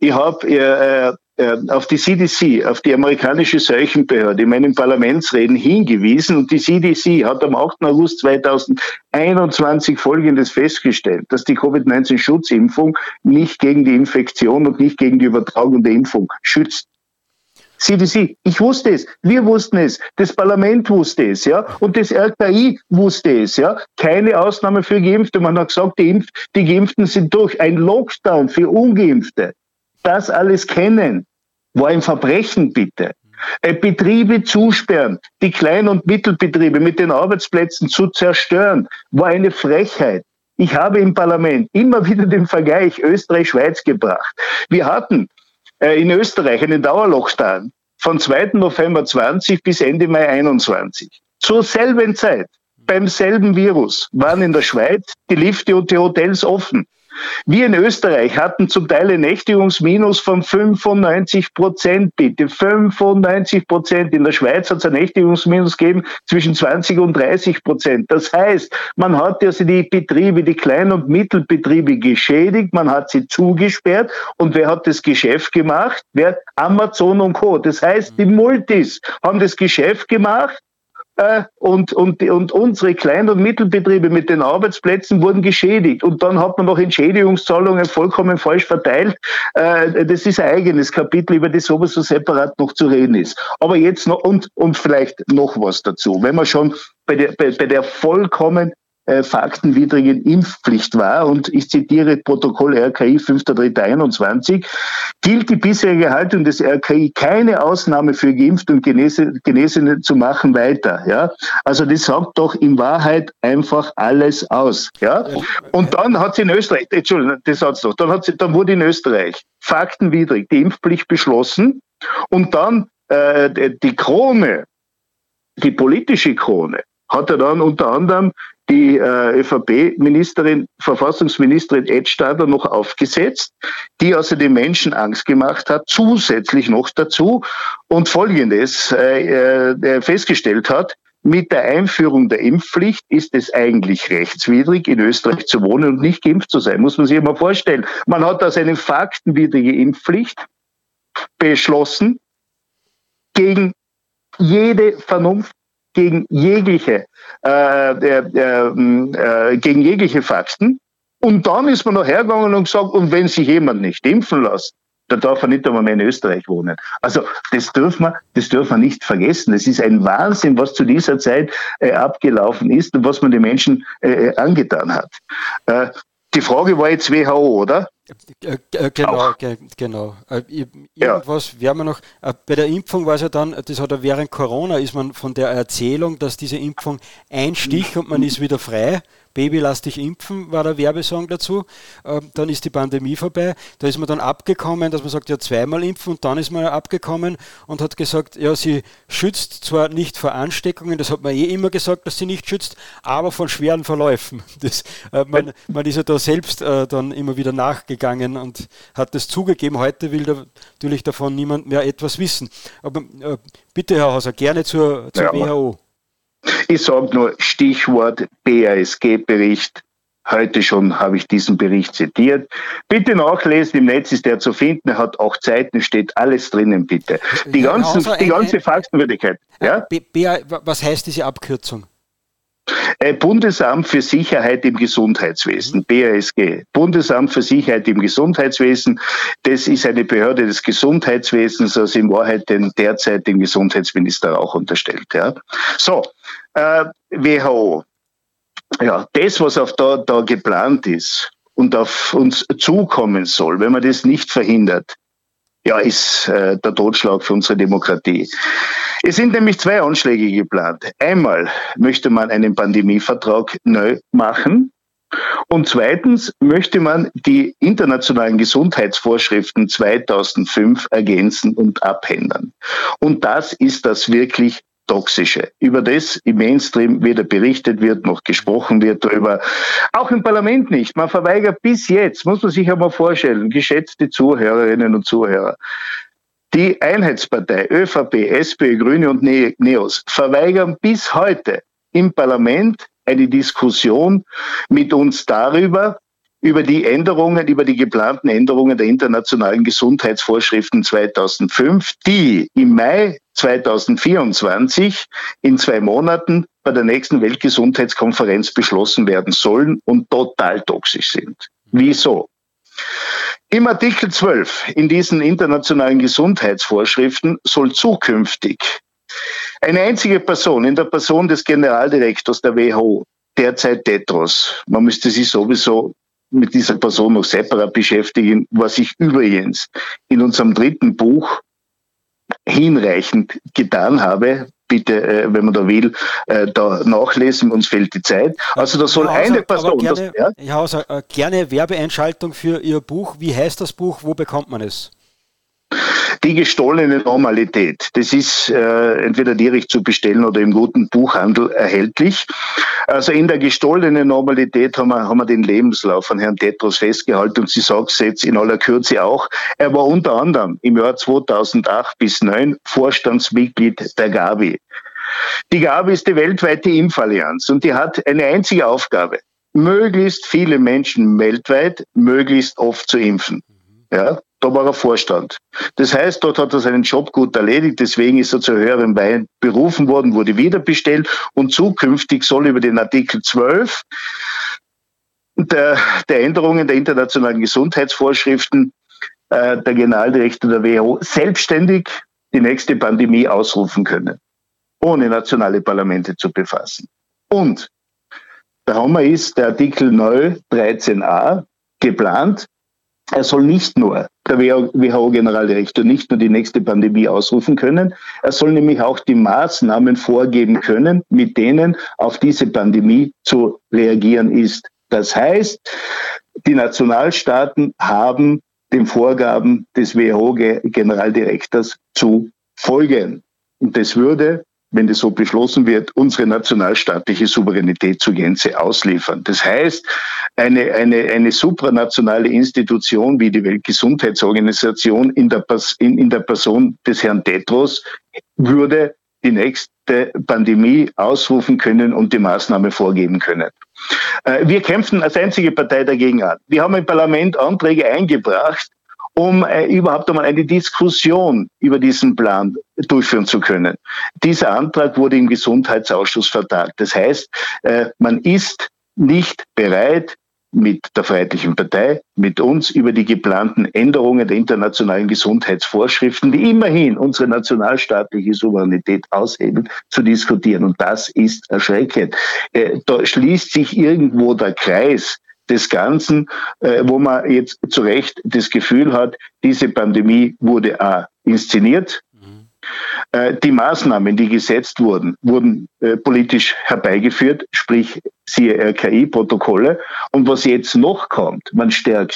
[SPEAKER 3] auf die CDC, auf die amerikanische Seuchenbehörde in meinen Parlamentsreden hingewiesen und die CDC hat am 8. August 2021 Folgendes festgestellt, dass die Covid-19-Schutzimpfung nicht gegen die Infektion und nicht gegen die Übertragung der Impfung schützt. CDC, ich wusste es, wir wussten es, das Parlament wusste es, ja, und das RKI wusste es, ja, keine Ausnahme für Geimpfte. Man hat gesagt, die Geimpften sind durch. Ein Lockdown für Ungeimpfte. Das alles kennen, war ein Verbrechen, bitte. Betriebe zusperren, die Klein- und Mittelbetriebe mit den Arbeitsplätzen zu zerstören, war eine Frechheit. Ich habe im Parlament immer wieder den Vergleich Österreich-Schweiz gebracht. Wir hatten in Österreich einen Dauerlockdown von 2. November 20 bis Ende Mai 21. Zur selben Zeit, beim selben Virus, waren in der Schweiz die Lifte und die Hotels offen. Wir in Österreich hatten zum Teil ein Nächtigungsminus von 95%, bitte. 95%. In der Schweiz hat es ein Nächtigungsminus gegeben zwischen 20 und 30%. Das heißt, man hat also die Betriebe, die Klein- und Mittelbetriebe geschädigt, man hat sie zugesperrt. Und wer hat das Geschäft gemacht? Wer? Amazon und Co. Das heißt, die Multis haben das Geschäft gemacht. Und unsere Klein- und Mittelbetriebe mit den Arbeitsplätzen wurden geschädigt. Und dann hat man noch Entschädigungszahlungen vollkommen falsch verteilt. Das ist ein eigenes Kapitel, über das sowieso separat noch zu reden ist. Aber jetzt noch, und vielleicht noch was dazu. Wenn man schon bei der vollkommen faktenwidrigen Impfpflicht war, und ich zitiere Protokoll RKI 5.3.21, gilt die bisherige Haltung des RKI, keine Ausnahme für Geimpfte und Genesene zu machen, weiter. Ja? Also das sagt doch in Wahrheit einfach alles aus. Ja? Und dann hat sie in Österreich, Entschuldigung, das hat's noch, dann wurde in Österreich faktenwidrig die Impfpflicht beschlossen und dann die Krone, die politische Krone, hat er dann unter anderem die ÖVP-Ministerin, Verfassungsministerin Edstadler noch aufgesetzt, die also den Menschen Angst gemacht hat, zusätzlich noch dazu und Folgendes festgestellt hat: Mit der Einführung der Impfpflicht ist es eigentlich rechtswidrig, in Österreich zu wohnen und nicht geimpft zu sein. Muss man sich mal vorstellen. Man hat also eine faktenwidrige Impfpflicht beschlossen gegen jede Vernunft, gegen jegliche Fakten. Und dann ist man noch hergegangen und gesagt, und wenn sich jemand nicht impfen lässt, dann darf er nicht einmal mehr in Österreich wohnen. Also das dürfen wir nicht vergessen. Es ist ein Wahnsinn, was zu dieser Zeit abgelaufen ist und was man den Menschen angetan hat. Die Frage war jetzt WHO, oder?
[SPEAKER 2] Genau. Irgendwas werden wir noch. Bei der Impfung war es ja dann, das hat ja während Corona, ist man von der Erzählung, dass diese Impfung ein Stich und man ist wieder frei. Baby, lass dich impfen, war der Werbesong dazu. Dann ist die Pandemie vorbei. Da ist man dann abgekommen, dass man sagt, ja, zweimal impfen, und dann ist man abgekommen und hat gesagt, ja, sie schützt zwar nicht vor Ansteckungen, das hat man immer gesagt, dass sie nicht schützt, aber von schweren Verläufen. Man ist ja da selbst dann immer wieder nachgegangen und hat das zugegeben. Heute will natürlich davon niemand mehr etwas wissen. Aber bitte, Herr Hauser, gerne zur WHO.
[SPEAKER 3] Ich sage nur Stichwort BASG-Bericht. Heute schon habe ich diesen Bericht zitiert. Bitte nachlesen, im Netz ist der zu finden. Er hat 8 Seiten, steht alles drinnen, bitte. Die ganze Faktenwürdigkeit. Ja?
[SPEAKER 2] Was heißt diese Abkürzung?
[SPEAKER 3] Bundesamt für Sicherheit im Gesundheitswesen, BASG, Bundesamt für Sicherheit im Gesundheitswesen, das ist eine Behörde des Gesundheitswesens, also in Wahrheit den derzeitigen Gesundheitsminister auch unterstellt. Ja. So, WHO. Ja, das, was da geplant ist und auf uns zukommen soll, wenn man das nicht verhindert, ja, ist der Totschlag für unsere Demokratie. Es sind nämlich 2 Anschläge geplant. Einmal möchte man einen Pandemievertrag neu machen. Und zweitens möchte man die internationalen Gesundheitsvorschriften 2005 ergänzen und abändern. Und das ist das wirklich Toxische, über das im Mainstream weder berichtet wird, noch gesprochen wird darüber. Auch im Parlament nicht. Man verweigert bis jetzt, muss man sich einmal vorstellen, geschätzte Zuhörerinnen und Zuhörer, die Einheitspartei, ÖVP, SPÖ, Grüne und NEOS verweigern bis heute im Parlament eine Diskussion mit uns darüber, über die geplanten Änderungen der internationalen Gesundheitsvorschriften 2005, die im Mai 2024 in 2 Monaten bei der nächsten Weltgesundheitskonferenz beschlossen werden sollen und total toxisch sind. Wieso? Im Artikel 12 in diesen internationalen Gesundheitsvorschriften soll zukünftig eine einzige Person, in der Person des Generaldirektors der WHO, derzeit Tedros, man müsste sich sowieso mit dieser Person noch separat beschäftigen, was ich übrigens in unserem 3. Buch hinreichend getan habe. Bitte, wenn man da will, da nachlesen, uns fehlt die Zeit. Also da soll eine Person...
[SPEAKER 2] Herr Hauser, gerne Werbeeinschaltung für Ihr Buch. Wie heißt das Buch? Wo bekommt man es?
[SPEAKER 3] Die gestohlene Normalität, das ist entweder direkt zu bestellen oder im guten Buchhandel erhältlich. Also in der gestohlenen Normalität haben wir den Lebenslauf von Herrn Tedros festgehalten und ich sage es jetzt in aller Kürze auch. Er war unter anderem im Jahr 2008 bis 2009 Vorstandsmitglied der Gavi. Die Gavi ist die weltweite Impfallianz und die hat eine einzige Aufgabe, möglichst viele Menschen weltweit möglichst oft zu impfen. Ja, da war er Vorstand. Das heißt, dort hat er seinen Job gut erledigt, deswegen ist er zu höherem Wein berufen worden, wurde wiederbestellt und zukünftig soll über den Artikel 12 der Änderungen der internationalen Gesundheitsvorschriften der Generaldirektor der WHO selbstständig die nächste Pandemie ausrufen können, ohne nationale Parlamente zu befassen. Und der Hammer ist, der Artikel 913a geplant, er soll nicht nur, der WHO-Generaldirektor, nicht nur die nächste Pandemie ausrufen können, er soll nämlich auch die Maßnahmen vorgeben können, mit denen auf diese Pandemie zu reagieren ist. Das heißt, die Nationalstaaten haben den Vorgaben des WHO-Generaldirektors zu folgen. Und das würde, wenn das so beschlossen wird, unsere nationalstaatliche Souveränität zur Gänze ausliefern. Das heißt, eine supranationale Institution wie die Weltgesundheitsorganisation in der Person des Herrn Tedros würde die nächste Pandemie ausrufen können und die Maßnahme vorgeben können. Wir kämpfen als einzige Partei dagegen an. Wir haben im Parlament Anträge eingebracht, um überhaupt einmal eine Diskussion über diesen Plan durchführen zu können. Dieser Antrag wurde im Gesundheitsausschuss vertagt. Das heißt, man ist nicht bereit, mit der Freiheitlichen Partei, mit uns über die geplanten Änderungen der internationalen Gesundheitsvorschriften, die immerhin unsere nationalstaatliche Souveränität aushebeln, zu diskutieren. Und das ist erschreckend. Da schließt sich irgendwo der Kreis des Ganzen, wo man jetzt zu Recht das Gefühl hat, diese Pandemie wurde inszeniert. Die Maßnahmen, die gesetzt wurden politisch herbeigeführt, sprich siehe RKI-Protokolle. Und was jetzt noch kommt, man stärkt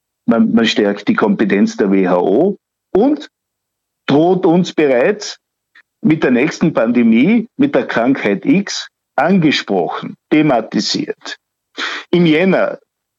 [SPEAKER 3] die Kompetenz der WHO und droht uns bereits mit der nächsten Pandemie, mit der Krankheit X, angesprochen, thematisiert. Im Jänner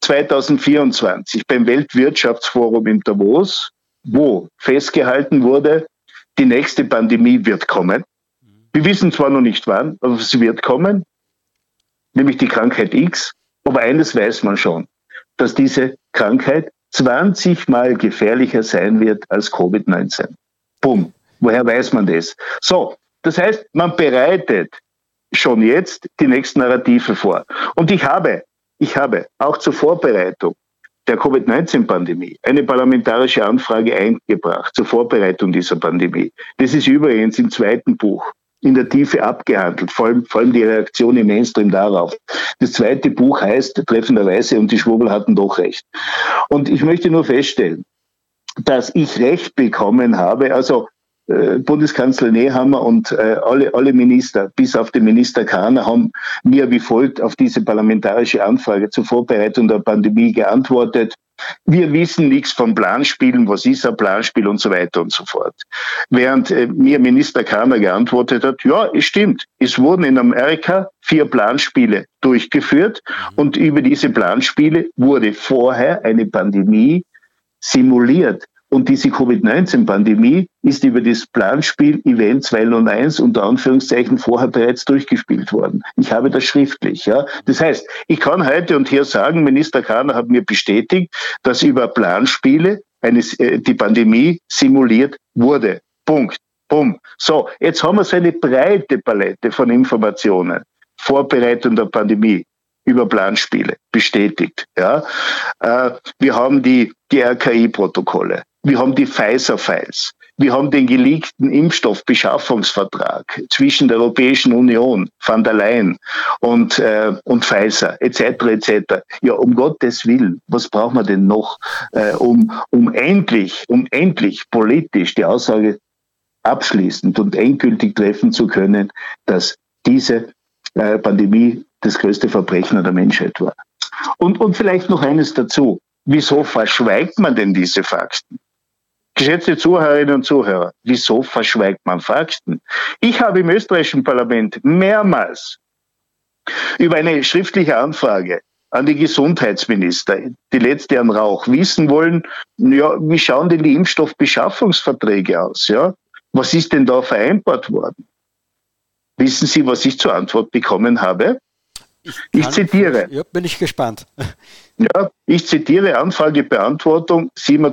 [SPEAKER 3] 2024 beim Weltwirtschaftsforum in Davos, wo festgehalten wurde, die nächste Pandemie wird kommen. Wir wissen zwar noch nicht wann, aber sie wird kommen, nämlich die Krankheit X. Aber eines weiß man schon, dass diese Krankheit 20-mal gefährlicher sein wird als Covid-19. Bumm. Woher weiß man das? So, das heißt, man bereitet schon jetzt die nächsten Narrative vor. Und ich habe auch zur Vorbereitung der Covid-19-Pandemie eine parlamentarische Anfrage eingebracht zur Vorbereitung dieser Pandemie. Das ist übrigens im zweiten Buch in der Tiefe abgehandelt, vor allem die Reaktion im Mainstream darauf. Das zweite Buch heißt treffenderweise „Und die Schwurbel hatten doch recht". Und ich möchte nur feststellen, dass ich Recht bekommen habe, also Bundeskanzler Nehammer und alle Minister, bis auf den Minister Kahner, haben mir wie folgt auf diese parlamentarische Anfrage zur Vorbereitung der Pandemie geantwortet: Wir wissen nichts von Planspielen, was ist ein Planspiel und so weiter und so fort. Während mir Minister Kahner geantwortet hat, ja, es stimmt, es wurden in Amerika 4 Planspiele durchgeführt und über diese Planspiele wurde vorher eine Pandemie simuliert. Und diese Covid-19-Pandemie ist über das Planspiel Event 201 unter Anführungszeichen vorher bereits durchgespielt worden. Ich habe das schriftlich. Ja. Das heißt, ich kann heute und hier sagen, Minister Kahner hat mir bestätigt, dass über Planspiele die Pandemie simuliert wurde. Punkt. Bumm. So, jetzt haben wir so eine breite Palette von Informationen. Vorbereitung der Pandemie über Planspiele bestätigt. Ja. Wir haben die RKI-Protokolle. Wir haben die Pfizer-Files. Wir haben den geleakten Impfstoffbeschaffungsvertrag zwischen der Europäischen Union, von der Leyen und Pfizer, etc., etc. Ja, um Gottes Willen, was brauchen wir denn noch, um endlich politisch die Aussage abschließend und endgültig treffen zu können, dass diese Pandemie das größte Verbrechen der Menschheit war. Und vielleicht noch eines dazu. Wieso verschweigt man denn diese Fakten? Geschätzte Zuhörerinnen und Zuhörer, wieso verschweigt man Fakten? Ich habe im österreichischen Parlament mehrmals über eine schriftliche Anfrage an die Gesundheitsminister, die letzte an Rauch, wissen wollen, ja, wie schauen denn die Impfstoffbeschaffungsverträge aus? Ja? Was ist denn da vereinbart worden? Wissen Sie, was ich zur Antwort bekommen habe? Ich zitiere.
[SPEAKER 2] Ja, bin ich gespannt.
[SPEAKER 3] Ja, ich zitiere Anfragebeantwortung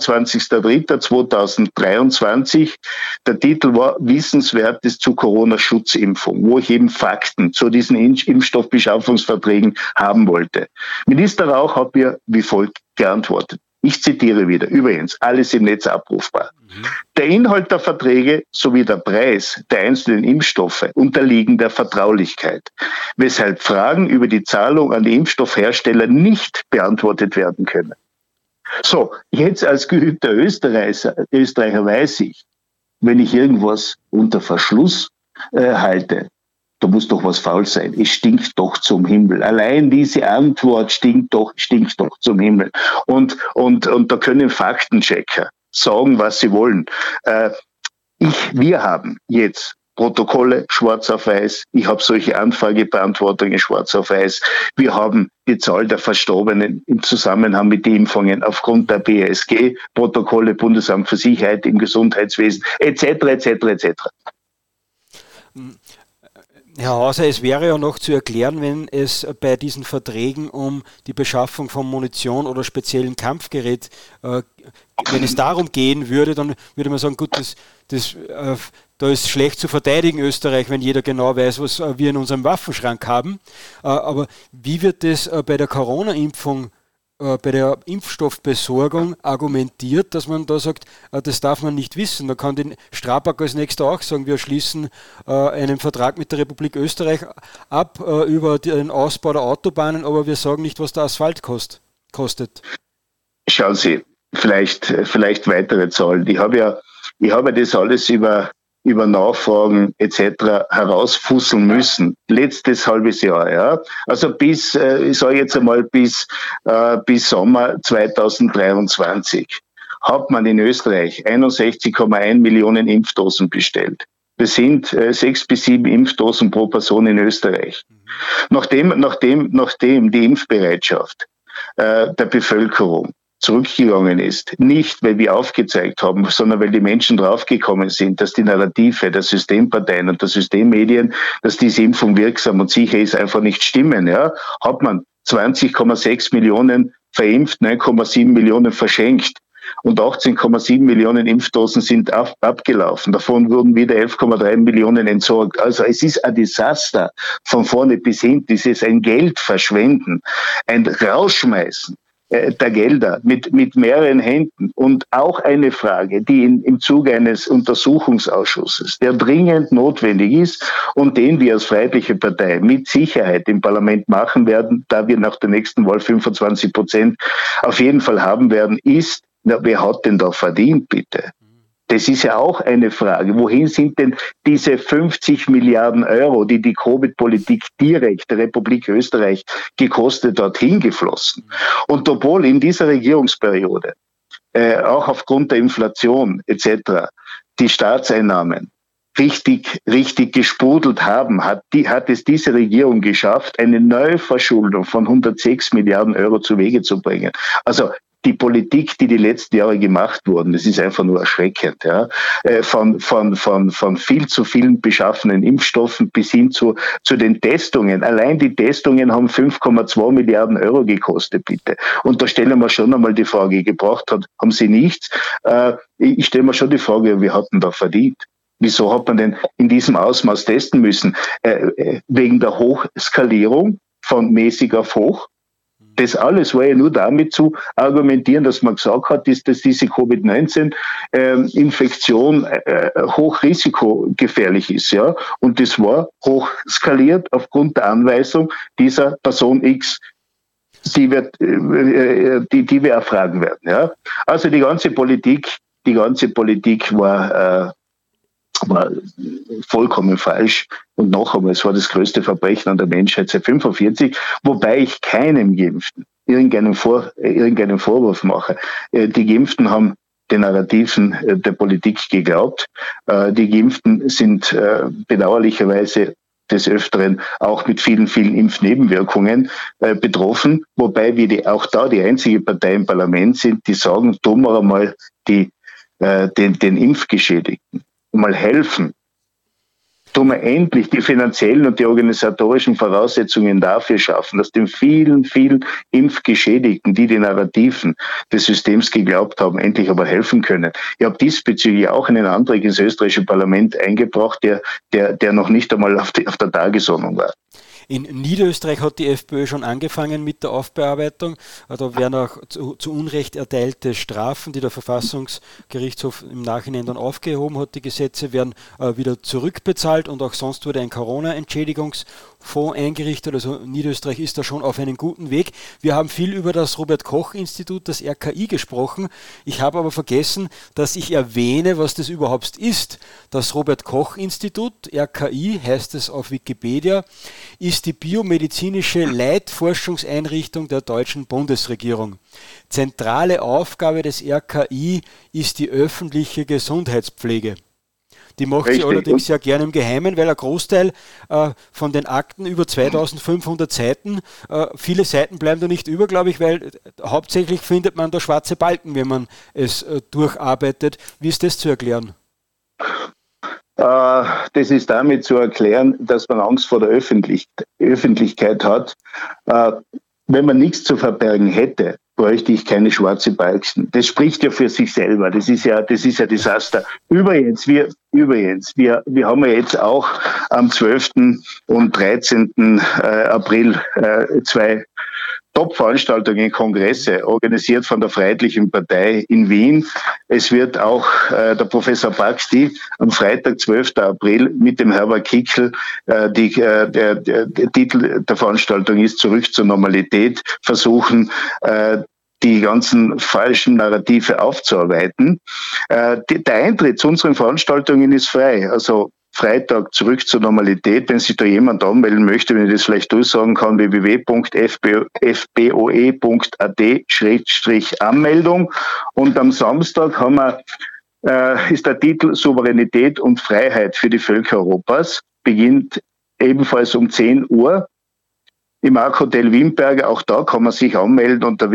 [SPEAKER 3] 27.03.2023. Der Titel war Wissenswertes zu Corona-Schutzimpfung, wo ich eben Fakten zu diesen Impfstoffbeschaffungsverträgen haben wollte. Minister Rauch hat mir wie folgt geantwortet. Ich zitiere wieder, übrigens, alles im Netz abrufbar. Der Inhalt der Verträge sowie der Preis der einzelnen Impfstoffe unterliegen der Vertraulichkeit, weshalb Fragen über die Zahlung an die Impfstoffhersteller nicht beantwortet werden können. So, jetzt als geübter Österreicher weiß ich, wenn ich irgendwas unter Verschluss halte, da muss doch was faul sein. Es stinkt doch zum Himmel. Allein diese Antwort stinkt doch zum Himmel. Und da können Faktenchecker sagen, was sie wollen. Wir haben jetzt Protokolle schwarz auf weiß. Ich habe solche Anfragebeantwortungen schwarz auf weiß. Wir haben die Zahl der Verstorbenen im Zusammenhang mit den Impfungen aufgrund der BSG-Protokolle, Bundesamt für Sicherheit im Gesundheitswesen, etc.
[SPEAKER 2] Herr Hauser, es wäre ja noch zu erklären, wenn es bei diesen Verträgen um die Beschaffung von Munition oder speziellen Kampfgerät, wenn es darum gehen würde, dann würde man sagen, gut, da ist schlecht zu verteidigen Österreich, wenn jeder genau weiß, was wir in unserem Waffenschrank haben. Aber wie wird das bei der Corona-Impfung, bei der Impfstoffbesorgung argumentiert, dass man da sagt, das darf man nicht wissen. Da kann den Strabag als nächster auch sagen, wir schließen einen Vertrag mit der Republik Österreich ab über den Ausbau der Autobahnen, aber wir sagen nicht, was der Asphalt kostet.
[SPEAKER 3] Schauen Sie, vielleicht weitere Zahlen. Ich habe das alles über Nachfragen etc. herausfusseln müssen. Letztes halbes Jahr, ja. Also bis Sommer 2023 hat man in Österreich 61,1 Millionen Impfdosen bestellt. Das sind 6 bis 7 Impfdosen pro Person in Österreich. Nachdem die Impfbereitschaft der Bevölkerung zurückgegangen ist. Nicht, weil wir aufgezeigt haben, sondern weil die Menschen draufgekommen sind, dass die Narrative der Systemparteien und der Systemmedien, dass diese Impfung wirksam und sicher ist, einfach nicht stimmen. Ja, hat man 20,6 Millionen verimpft, 9,7 Millionen verschenkt und 18,7 Millionen Impfdosen sind abgelaufen. Davon wurden wieder 11,3 Millionen entsorgt. Also es ist ein Desaster von vorne bis hinten. Es ist ein Geldverschwenden, ein Rausschmeißen der Gelder mit mehreren Händen und auch eine Frage, die im Zuge eines Untersuchungsausschusses, der dringend notwendig ist und den wir als Freiheitliche Partei mit Sicherheit im Parlament machen werden, da wir nach der nächsten Wahl 25% auf jeden Fall haben werden, ist, wer hat denn da verdient, bitte? Das ist ja auch eine Frage. Wohin sind denn diese 50 Milliarden Euro, die die Covid-Politik direkt der Republik Österreich gekostet hat, hingeflossen? Und obwohl in dieser Regierungsperiode, auch aufgrund der Inflation etc., die Staatseinnahmen richtig gesprudelt haben, hat es diese Regierung geschafft, eine Neuverschuldung von 106 Milliarden Euro zu Wege zu bringen. Also die Politik, die letzten Jahre gemacht wurden, das ist einfach nur erschreckend, ja. Von viel zu vielen beschaffenen Impfstoffen bis hin zu den Testungen. Allein die Testungen haben 5,2 Milliarden Euro gekostet, bitte. Und da stellen wir schon einmal die Frage, gebraucht haben sie nichts. Ich stelle mir schon die Frage, wir hatten da verdient. Wieso hat man denn in diesem Ausmaß testen müssen? Wegen der Hochskalierung von mäßig auf hoch. Das alles war ja nur damit zu argumentieren, dass man gesagt hat, dass diese Covid-19-Infektion hochrisikogefährlich ist, ja. Und das war hochskaliert aufgrund der Anweisung dieser Person X, die wir erfragen werden, ja. Also die ganze Politik war vollkommen falsch. Und noch einmal, es war das größte Verbrechen an der Menschheit seit 1945, wobei ich keinem Geimpften irgendeinen Vorwurf mache. Die Geimpften haben den Narrativen der Politik geglaubt. Die Geimpften sind bedauerlicherweise des Öfteren auch mit vielen, vielen Impfnebenwirkungen betroffen, wobei wir auch da die einzige Partei im Parlament sind, die sagen, tun wir einmal den Impfgeschädigten mal helfen. Tun wir endlich die finanziellen und die organisatorischen Voraussetzungen dafür schaffen, dass den vielen, vielen Impfgeschädigten, die den Narrativen des Systems geglaubt haben, endlich aber helfen können. Ich habe diesbezüglich auch einen Antrag ins österreichische Parlament eingebracht, der noch nicht einmal auf der Tagesordnung war.
[SPEAKER 2] In Niederösterreich hat die FPÖ schon angefangen mit der Aufbearbeitung. Da werden auch zu Unrecht erteilte Strafen, die der Verfassungsgerichtshof im Nachhinein dann aufgehoben hat. Die Gesetze werden wieder zurückbezahlt und auch sonst wurde ein Corona-Entschädigungsfonds eingerichtet. Also Niederösterreich ist da schon auf einem guten Weg. Wir haben viel über das Robert-Koch-Institut, das RKI, gesprochen. Ich habe aber vergessen, dass ich erwähne, was das überhaupt ist. Das Robert-Koch-Institut, RKI, heißt es auf Wikipedia, ist die biomedizinische Leitforschungseinrichtung der deutschen Bundesregierung. Zentrale Aufgabe des RKI ist die öffentliche Gesundheitspflege. Die macht sie allerdings sehr gerne im Geheimen, weil ein Großteil von den Akten, über 2500 Seiten, viele Seiten bleiben da nicht über, glaube ich, weil hauptsächlich findet man da schwarze Balken, wenn man es durcharbeitet. Wie ist das zu erklären?
[SPEAKER 3] Das ist damit zu erklären, dass man Angst vor der Öffentlichkeit hat. Wenn man nichts zu verbergen hätte, bräuchte ich keine schwarze Balken. Das spricht ja für sich selber. Das ist ja Desaster. Übrigens, wir haben ja jetzt auch am 12. und 13. April zwei Top-Veranstaltungen, Kongresse, organisiert von der Freiheitlichen Partei in Wien. Es wird auch der Professor Baxti am Freitag, 12. April, mit dem Herbert Kickl, der Titel der Veranstaltung ist Zurück zur Normalität, versuchen, die ganzen falschen Narrative aufzuarbeiten. Der Eintritt zu unseren Veranstaltungen ist frei. Also Freitag Zurück zur Normalität. Wenn sich da jemand anmelden möchte, wenn ich das vielleicht durchsagen kann, www.fboe.at/Anmeldung. Und am Samstag ist der Titel Souveränität und Freiheit für die Völker Europas. Beginnt ebenfalls um 10 Uhr. Im Arc Hotel Wimberger, auch da kann man sich anmelden unter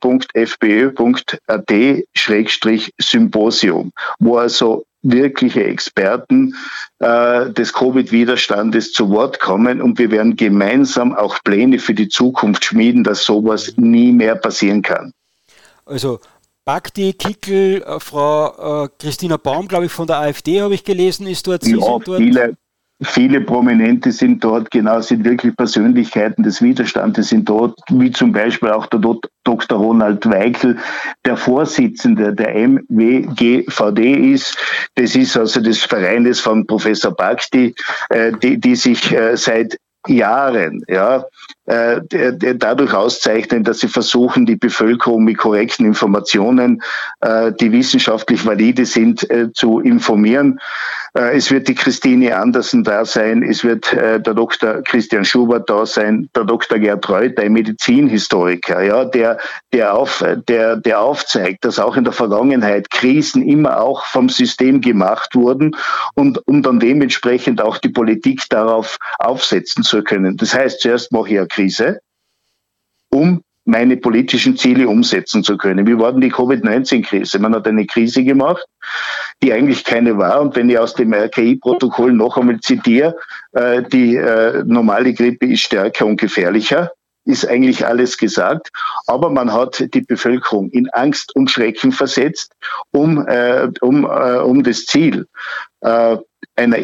[SPEAKER 3] www.fpö.at/Symposium, wo also wirkliche Experten des Covid-Widerstandes zu Wort kommen und wir werden gemeinsam auch Pläne für die Zukunft schmieden, dass sowas nie mehr passieren kann.
[SPEAKER 2] Also Baxti, Kickl, Frau Christina Baum, glaube ich, von der AfD habe ich gelesen, ist dort. Sie sind dort.
[SPEAKER 3] Viele Prominente sind dort, genau, sind wirklich Persönlichkeiten des Widerstandes, sind dort, wie zum Beispiel auch der Dr. Ronald Weichel, der Vorsitzende der MWGVD ist. Das ist also des Vereines von Professor Baxti, die sich seit Jahren, dadurch auszeichnen, dass sie versuchen, die Bevölkerung mit korrekten Informationen, die wissenschaftlich valide sind, zu informieren. Es wird die Christine Andersen da sein, es wird der Dr. Christian Schubert da sein, der Dr. Gerd Reuter, ein Medizinhistoriker, der aufzeigt, dass auch in der Vergangenheit Krisen immer auch vom System gemacht wurden und um dann dementsprechend auch die Politik darauf aufsetzen zu können. Das heißt, zuerst mache ich eine Krise, um meine politischen Ziele umsetzen zu können. Wie war denn die Covid-19-Krise? Man hat eine Krise gemacht, die eigentlich keine war. Und wenn ich aus dem RKI-Protokoll noch einmal zitiere, die normale Grippe ist stärker und gefährlicher, ist eigentlich alles gesagt. Aber man hat die Bevölkerung in Angst und Schrecken versetzt, um das Ziel einer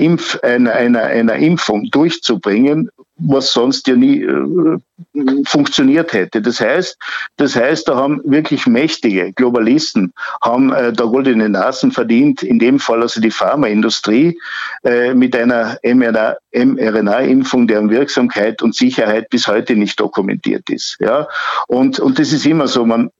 [SPEAKER 3] Impfung durchzubringen, was sonst ja nie funktioniert hätte. Das heißt, da haben wirklich mächtige Globalisten haben da goldene Nasen verdient, in dem Fall also die Pharmaindustrie mit einer mRNA-Impfung, deren Wirksamkeit und Sicherheit bis heute nicht dokumentiert ist. Ja? Und das ist immer so, man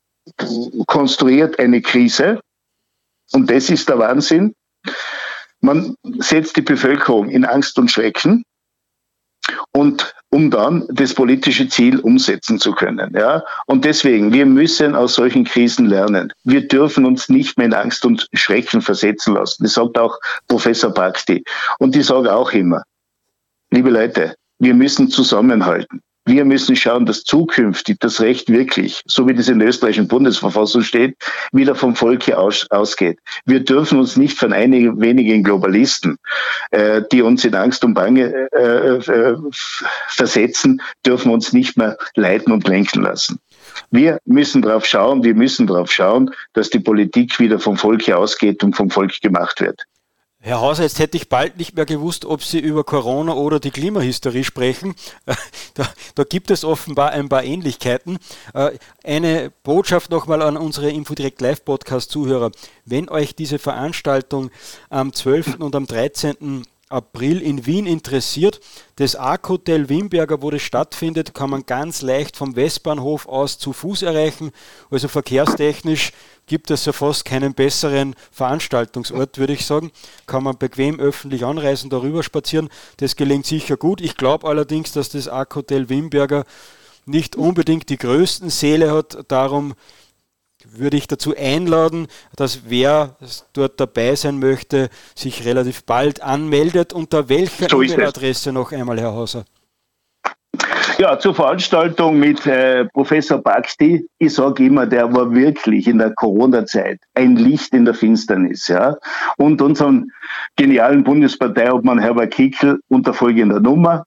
[SPEAKER 3] konstruiert eine Krise und das ist der Wahnsinn. Man setzt die Bevölkerung in Angst und Schrecken. Und um dann das politische Ziel umsetzen zu können. Ja? Und deswegen, wir müssen aus solchen Krisen lernen. Wir dürfen uns nicht mehr in Angst und Schrecken versetzen lassen. Das sagt auch Professor Bhakdi. Und ich sage auch immer, liebe Leute, wir müssen zusammenhalten. Wir müssen schauen, dass zukünftig das Recht wirklich, so wie das in der österreichischen Bundesverfassung steht, wieder vom Volke ausgeht. Wir dürfen uns nicht von einigen wenigen Globalisten, die uns in Angst und Bange versetzen, dürfen uns nicht mehr leiten und lenken lassen. Wir müssen darauf schauen, dass die Politik wieder vom Volke ausgeht und vom Volk gemacht wird.
[SPEAKER 2] Herr Hauser, jetzt hätte ich bald nicht mehr gewusst, ob Sie über Corona oder die Klimahysterie sprechen. Da gibt es offenbar ein paar Ähnlichkeiten. Eine Botschaft nochmal an unsere Infodirect Live Podcast Zuhörer. Wenn euch diese Veranstaltung am 12. und am 13. April in Wien interessiert, das Arc-Hotel Wimberger, wo das stattfindet, kann man ganz leicht vom Westbahnhof aus zu Fuß erreichen. Also verkehrstechnisch gibt es ja fast keinen besseren Veranstaltungsort, würde ich sagen. Kann man bequem öffentlich anreisen, darüber spazieren. Das gelingt sicher gut. Ich glaube allerdings, dass das Arc-Hotel Wimberger nicht unbedingt die größten Säle hat. Darum würde ich dazu einladen, dass wer dort dabei sein möchte, sich relativ bald anmeldet. Unter welcher E-Mail-Adresse noch einmal, Herr Hauser?
[SPEAKER 3] Ja, zur Veranstaltung mit Professor Bhakdi. Ich sage immer, der war wirklich in der Corona-Zeit ein Licht in der Finsternis. Ja? Und unseren genialen Bundesparteiobmann Herbert Kickl unter folgender Nummer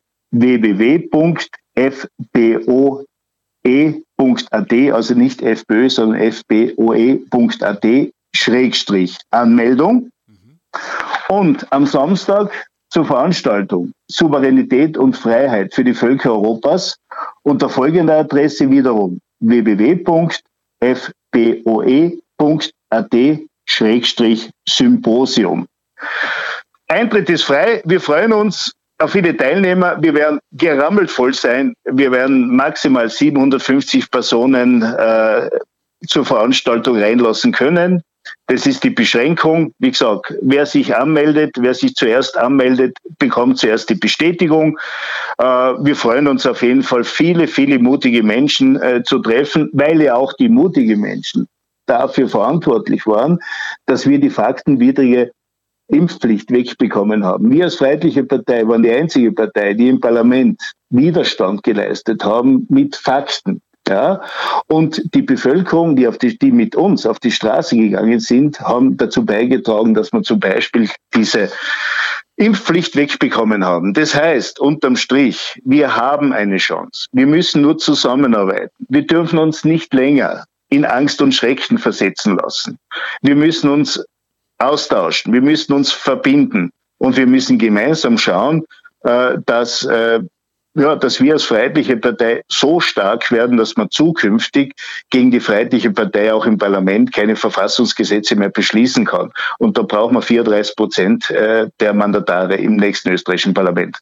[SPEAKER 3] www.fboe.at, also nicht FPÖ, sondern fboe.at/Anmeldung. Und am Samstag zur Veranstaltung Souveränität und Freiheit für die Völker Europas unter folgender Adresse wiederum www.fboe.at/Symposium. Eintritt ist frei. Wir freuen uns auf viele Teilnehmer. Wir werden gerammelt voll sein. Wir werden maximal 750 Personen zur Veranstaltung reinlassen können. Das ist die Beschränkung. Wie gesagt, wer sich zuerst anmeldet, bekommt zuerst die Bestätigung. Wir freuen uns auf jeden Fall, viele, viele mutige Menschen zu treffen, weil ja auch die mutigen Menschen dafür verantwortlich waren, dass wir die faktenwidrige Impfpflicht wegbekommen haben. Wir als Freiheitliche Partei waren die einzige Partei, die im Parlament Widerstand geleistet haben mit Fakten. Ja, und die Bevölkerung, die mit uns auf die Straße gegangen sind, haben dazu beigetragen, dass wir zum Beispiel diese Impfpflicht wegbekommen haben. Das heißt, unterm Strich, wir haben eine Chance. Wir müssen nur zusammenarbeiten. Wir dürfen uns nicht länger in Angst und Schrecken versetzen lassen. Wir müssen uns austauschen, wir müssen uns verbinden und wir müssen gemeinsam schauen, dass wir als Freiheitliche Partei so stark werden, dass man zukünftig gegen die Freiheitliche Partei auch im Parlament keine Verfassungsgesetze mehr beschließen kann. Und da brauchen wir 34% der Mandatare im nächsten österreichischen Parlament.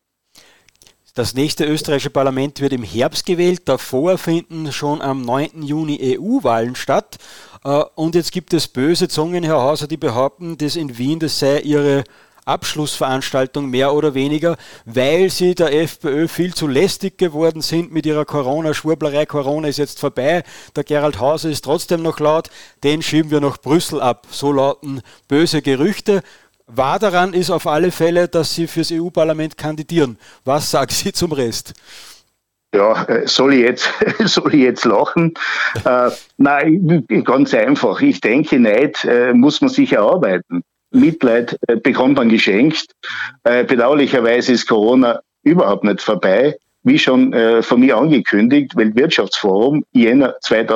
[SPEAKER 2] Das nächste österreichische Parlament wird im Herbst gewählt. Davor finden schon am 9. Juni EU-Wahlen statt. Und jetzt gibt es böse Zungen, Herr Hauser, die behaupten, dass in Wien das sei ihre Abschlussveranstaltung mehr oder weniger, weil sie der FPÖ viel zu lästig geworden sind mit ihrer Corona-Schwurblerei. Corona ist jetzt vorbei, der Gerald Hauser ist trotzdem noch laut, den schieben wir nach Brüssel ab. So lauten böse Gerüchte. Wahr daran ist auf alle Fälle, dass Sie fürs EU-Parlament kandidieren. Was sagen Sie zum Rest?
[SPEAKER 3] Ja, soll ich jetzt lachen? Nein, ganz einfach. Ich denke, Neid muss man sich erarbeiten. Mitleid bekommt man geschenkt. Bedauerlicherweise ist Corona überhaupt nicht vorbei. Wie schon von mir angekündigt, Weltwirtschaftsforum, Jänner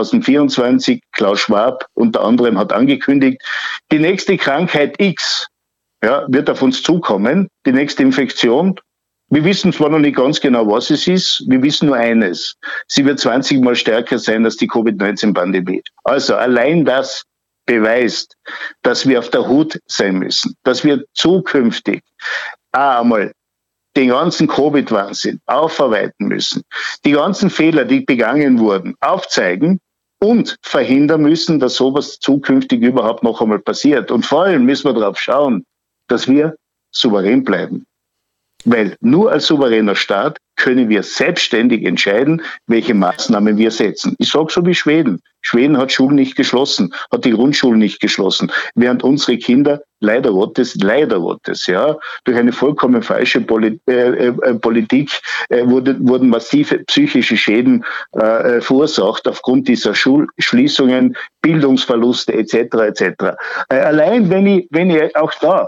[SPEAKER 3] 2024, Klaus Schwab unter anderem hat angekündigt, die nächste Krankheit X wird auf uns zukommen, die nächste Infektion. Wir wissen zwar noch nicht ganz genau, was es ist, wir wissen nur eines. Sie wird 20 Mal stärker sein als die Covid-19-Pandemie. Also allein das beweist, dass wir auf der Hut sein müssen, dass wir zukünftig einmal den ganzen Covid-Wahnsinn aufarbeiten müssen, die ganzen Fehler, die begangen wurden, aufzeigen und verhindern müssen, dass sowas zukünftig überhaupt noch einmal passiert. Und vor allem müssen wir darauf schauen, dass wir souverän bleiben. Weil nur als souveräner Staat können wir selbstständig entscheiden, welche Maßnahmen wir setzen. Ich sage so wie Schweden. Schweden hat Schulen nicht geschlossen, hat die Grundschulen nicht geschlossen, während unsere Kinder leider Gottes, ja, durch eine vollkommen falsche Politik wurden massive psychische Schäden verursacht aufgrund dieser Schulschließungen, Bildungsverluste etc. Allein wenn ich auch da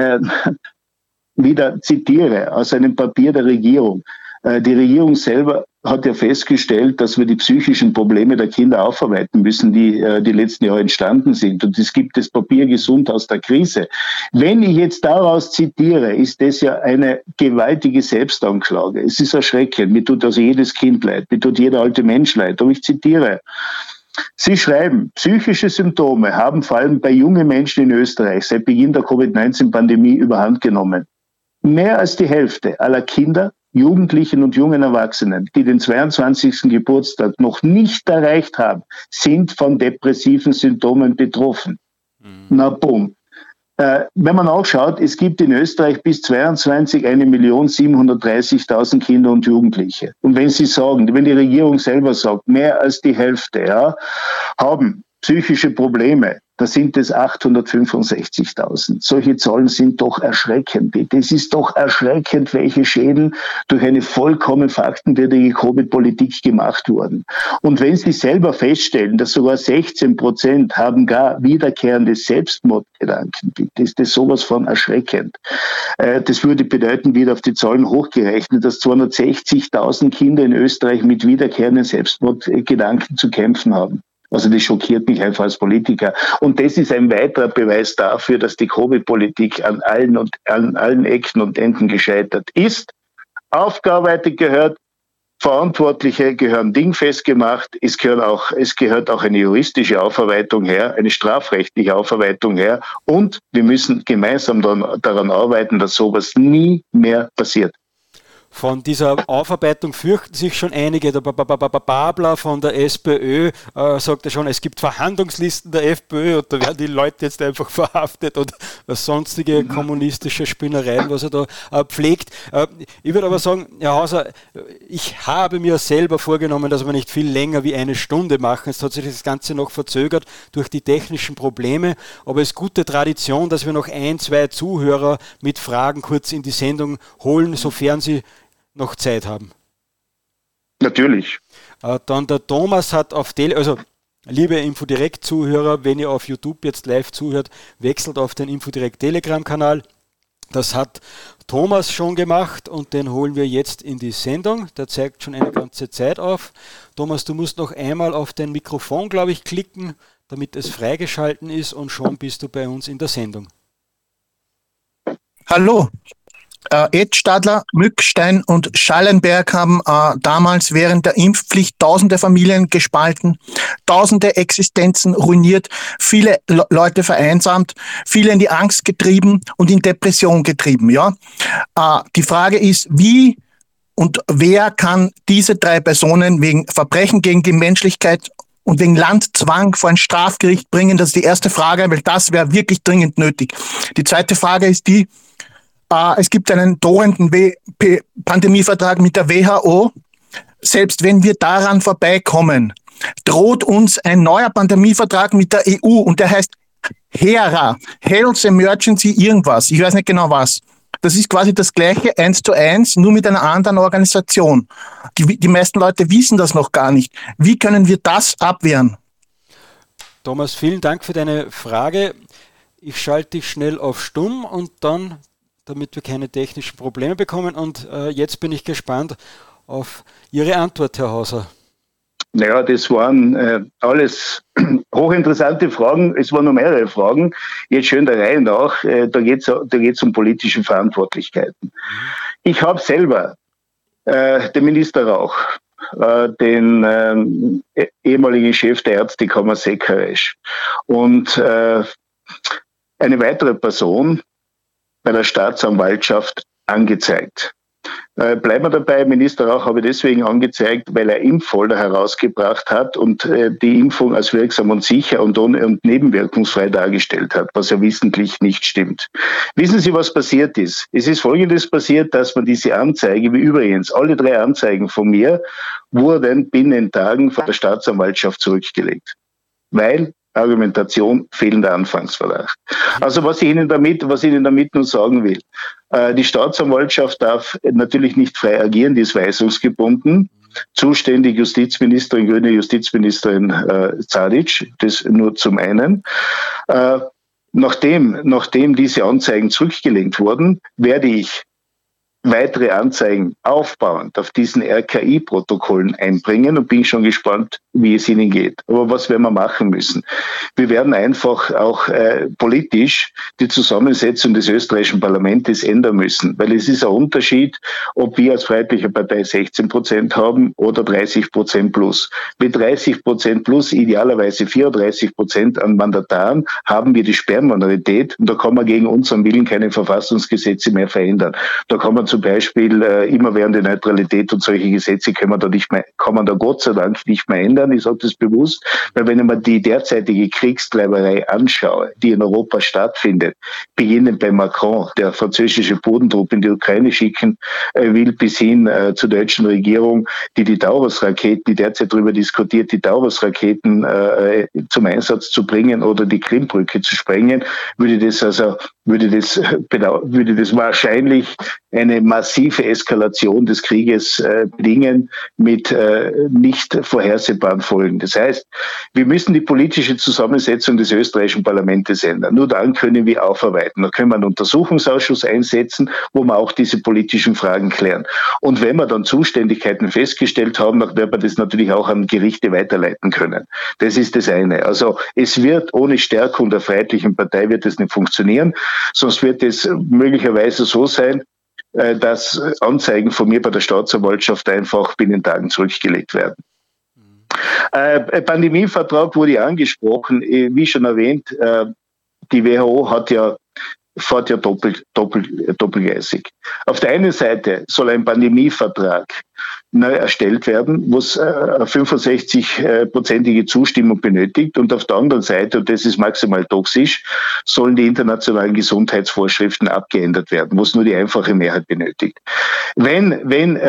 [SPEAKER 3] wieder zitiere aus einem Papier der Regierung. Die Regierung selber hat ja festgestellt, dass wir die psychischen Probleme der Kinder aufarbeiten müssen, die die letzten Jahre entstanden sind. Und es gibt das Papier Gesund aus der Krise. Wenn ich jetzt daraus zitiere, ist das ja eine gewaltige Selbstanklage. Es ist erschreckend. Mir tut also jedes Kind leid. Mir tut jeder alte Mensch leid. Aber ich zitiere. Sie schreiben, psychische Symptome haben vor allem bei jungen Menschen in Österreich seit Beginn der Covid-19-Pandemie überhand genommen. Mehr als die Hälfte aller Kinder, Jugendlichen und jungen Erwachsenen, die den 22. Geburtstag noch nicht erreicht haben, sind von depressiven Symptomen betroffen. Na bumm. Wenn man auch schaut, es gibt in Österreich bis 22 1.730.000 Kinder und Jugendliche. Und wenn Sie sagen, wenn die Regierung selber sagt, mehr als die Hälfte, ja, haben psychische Probleme, da sind es 865.000. Solche Zahlen sind doch erschreckend, bitte. Es ist doch erschreckend, welche Schäden durch eine vollkommen faktenwidrige Covid-Politik gemacht wurden. Und wenn Sie selber feststellen, dass sogar 16% haben gar wiederkehrende Selbstmordgedanken, bitte, ist das sowas von erschreckend. Das würde bedeuten, wieder auf die Zahlen hochgerechnet, dass 260.000 Kinder in Österreich mit wiederkehrenden Selbstmordgedanken zu kämpfen haben. Also das schockiert mich einfach als Politiker. Und das ist ein weiterer Beweis dafür, dass die Covid-Politik an allen Ecken und Enden gescheitert ist. Aufgearbeitet gehört, Verantwortliche gehören dingfest gemacht. Es gehört auch eine juristische Aufarbeitung her, eine strafrechtliche Aufarbeitung her. Und wir müssen gemeinsam daran arbeiten, dass sowas nie mehr passiert.
[SPEAKER 2] Von dieser Aufarbeitung fürchten sich schon einige. Der Babler von der SPÖ sagt ja schon, es gibt Verhandlungslisten der FPÖ und da werden die Leute jetzt einfach verhaftet und sonstige kommunistische Spinnereien, was er da pflegt. Ich würde aber sagen, Herr Hauser, ich habe mir selber vorgenommen, dass wir nicht viel länger wie eine Stunde machen. Jetzt hat sich das Ganze noch verzögert durch die technischen Probleme, aber es ist gute Tradition, dass wir noch 1, 2 Zuhörer mit Fragen kurz in die Sendung holen, sofern sie noch Zeit haben.
[SPEAKER 3] Natürlich.
[SPEAKER 2] Dann der Thomas hat auf also liebe Infodirect-Zuhörer, wenn ihr auf YouTube jetzt live zuhört, wechselt auf den Infodirect Telegram-Kanal. Das hat Thomas schon gemacht und den holen wir jetzt in die Sendung. Der zeigt schon eine ganze Zeit auf. Thomas, du musst noch einmal auf dein Mikrofon, glaube ich, klicken, damit es freigeschalten ist und schon bist du bei uns in der Sendung.
[SPEAKER 4] Hallo. Edstadler, Mückstein und Schallenberg haben damals während der Impfpflicht tausende Familien gespalten, tausende Existenzen ruiniert, viele Leute vereinsamt, viele in die Angst getrieben und in Depression getrieben. Ja? Die Frage ist, wie und wer kann diese 3 Personen wegen Verbrechen gegen die Menschlichkeit und wegen Landzwang vor ein Strafgericht bringen? Das ist die erste Frage, weil das wäre wirklich dringend nötig. Die zweite Frage ist die, es gibt einen drohenden Pandemievertrag mit der WHO. Selbst wenn wir daran vorbeikommen, droht uns ein neuer Pandemievertrag mit der EU und der heißt HERA, Health Emergency irgendwas. Ich weiß nicht genau was. Das ist quasi das gleiche 1:1, nur mit einer anderen Organisation. Die meisten Leute wissen das noch gar nicht. Wie können wir das abwehren?
[SPEAKER 2] Thomas, vielen Dank für deine Frage. Ich schalte dich schnell auf Stumm und dann, damit wir keine technischen Probleme bekommen. Und jetzt bin ich gespannt auf Ihre Antwort, Herr Hauser.
[SPEAKER 3] Naja, das waren alles hochinteressante Fragen. Es waren noch mehrere Fragen. Jetzt schön der Reihe nach. Da geht's um politische Verantwortlichkeiten. Ich habe selber den Minister Rauch, den ehemaligen Chef der Ärztekammer Sekaresch und eine weitere Person bei der Staatsanwaltschaft angezeigt. Bleiben wir dabei, Minister Rauch habe ich deswegen angezeigt, weil er Impffolder herausgebracht hat und die Impfung als wirksam und sicher und nebenwirkungsfrei dargestellt hat, was ja wissentlich nicht stimmt. Wissen Sie, was passiert ist? Es ist Folgendes passiert, dass man diese Anzeige, wie übrigens alle 3 Anzeigen von mir, wurden binnen Tagen von der Staatsanwaltschaft zurückgelegt. Weil Argumentation, fehlender Anfangsverdacht. Also was ich Ihnen damit nur sagen will, die Staatsanwaltschaft darf natürlich nicht frei agieren, die ist weisungsgebunden. Zuständig Justizministerin, grüne Justizministerin Zadic, das nur zum einen. Nachdem diese Anzeigen zurückgelegt wurden, werde ich weitere Anzeigen aufbauend auf diesen RKI-Protokollen einbringen und bin schon gespannt, wie es ihnen geht. Aber was werden wir machen müssen? Wir werden einfach auch politisch die Zusammensetzung des österreichischen Parlaments ändern müssen, weil es ist ein Unterschied, ob wir als Freiheitliche Partei 16% haben oder 30% plus. Mit 30% plus, idealerweise 34% an Mandataren, haben wir die Sperrminorität und da kann man gegen unseren Willen keine Verfassungsgesetze mehr verändern. Da kann man zum Beispiel immerwährende Neutralität und solche Gesetze kann man da Gott sei Dank nicht mehr ändern. Ich sage das bewusst, weil wenn ich mir die derzeitige Kriegstreiberei anschaue, die in Europa stattfindet, beginnend bei Macron, der französische Bodentrupp in die Ukraine schicken will, bis hin zur deutschen Regierung, die Taurus-Raketen, die derzeit darüber diskutiert, die Taurus-Raketen zum Einsatz zu bringen oder die Krimbrücke zu sprengen, würde das wahrscheinlich eine massive Eskalation des Krieges bedingen mit nicht vorhersehbaren Folgen. Das heißt, wir müssen die politische Zusammensetzung des österreichischen Parlaments ändern. Nur dann können wir aufarbeiten. Da können wir einen Untersuchungsausschuss einsetzen, wo wir auch diese politischen Fragen klären. Und wenn wir dann Zuständigkeiten festgestellt haben, dann werden wir das natürlich auch an Gerichte weiterleiten können. Das ist das eine. Also es wird ohne Stärkung der Freiheitlichen Partei wird es nicht funktionieren. Sonst wird es möglicherweise so sein, dass Anzeigen von mir bei der Staatsanwaltschaft einfach binnen Tagen zurückgelegt werden. Pandemievertrag wurde angesprochen. Wie schon erwähnt, die WHO fährt ja doppelgleisig. Auf der einen Seite soll ein Pandemievertrag neu erstellt werden, wo es 65-prozentige Zustimmung benötigt und auf der anderen Seite, und das ist maximal toxisch, sollen die internationalen Gesundheitsvorschriften abgeändert werden, wo es nur die einfache Mehrheit benötigt. Wenn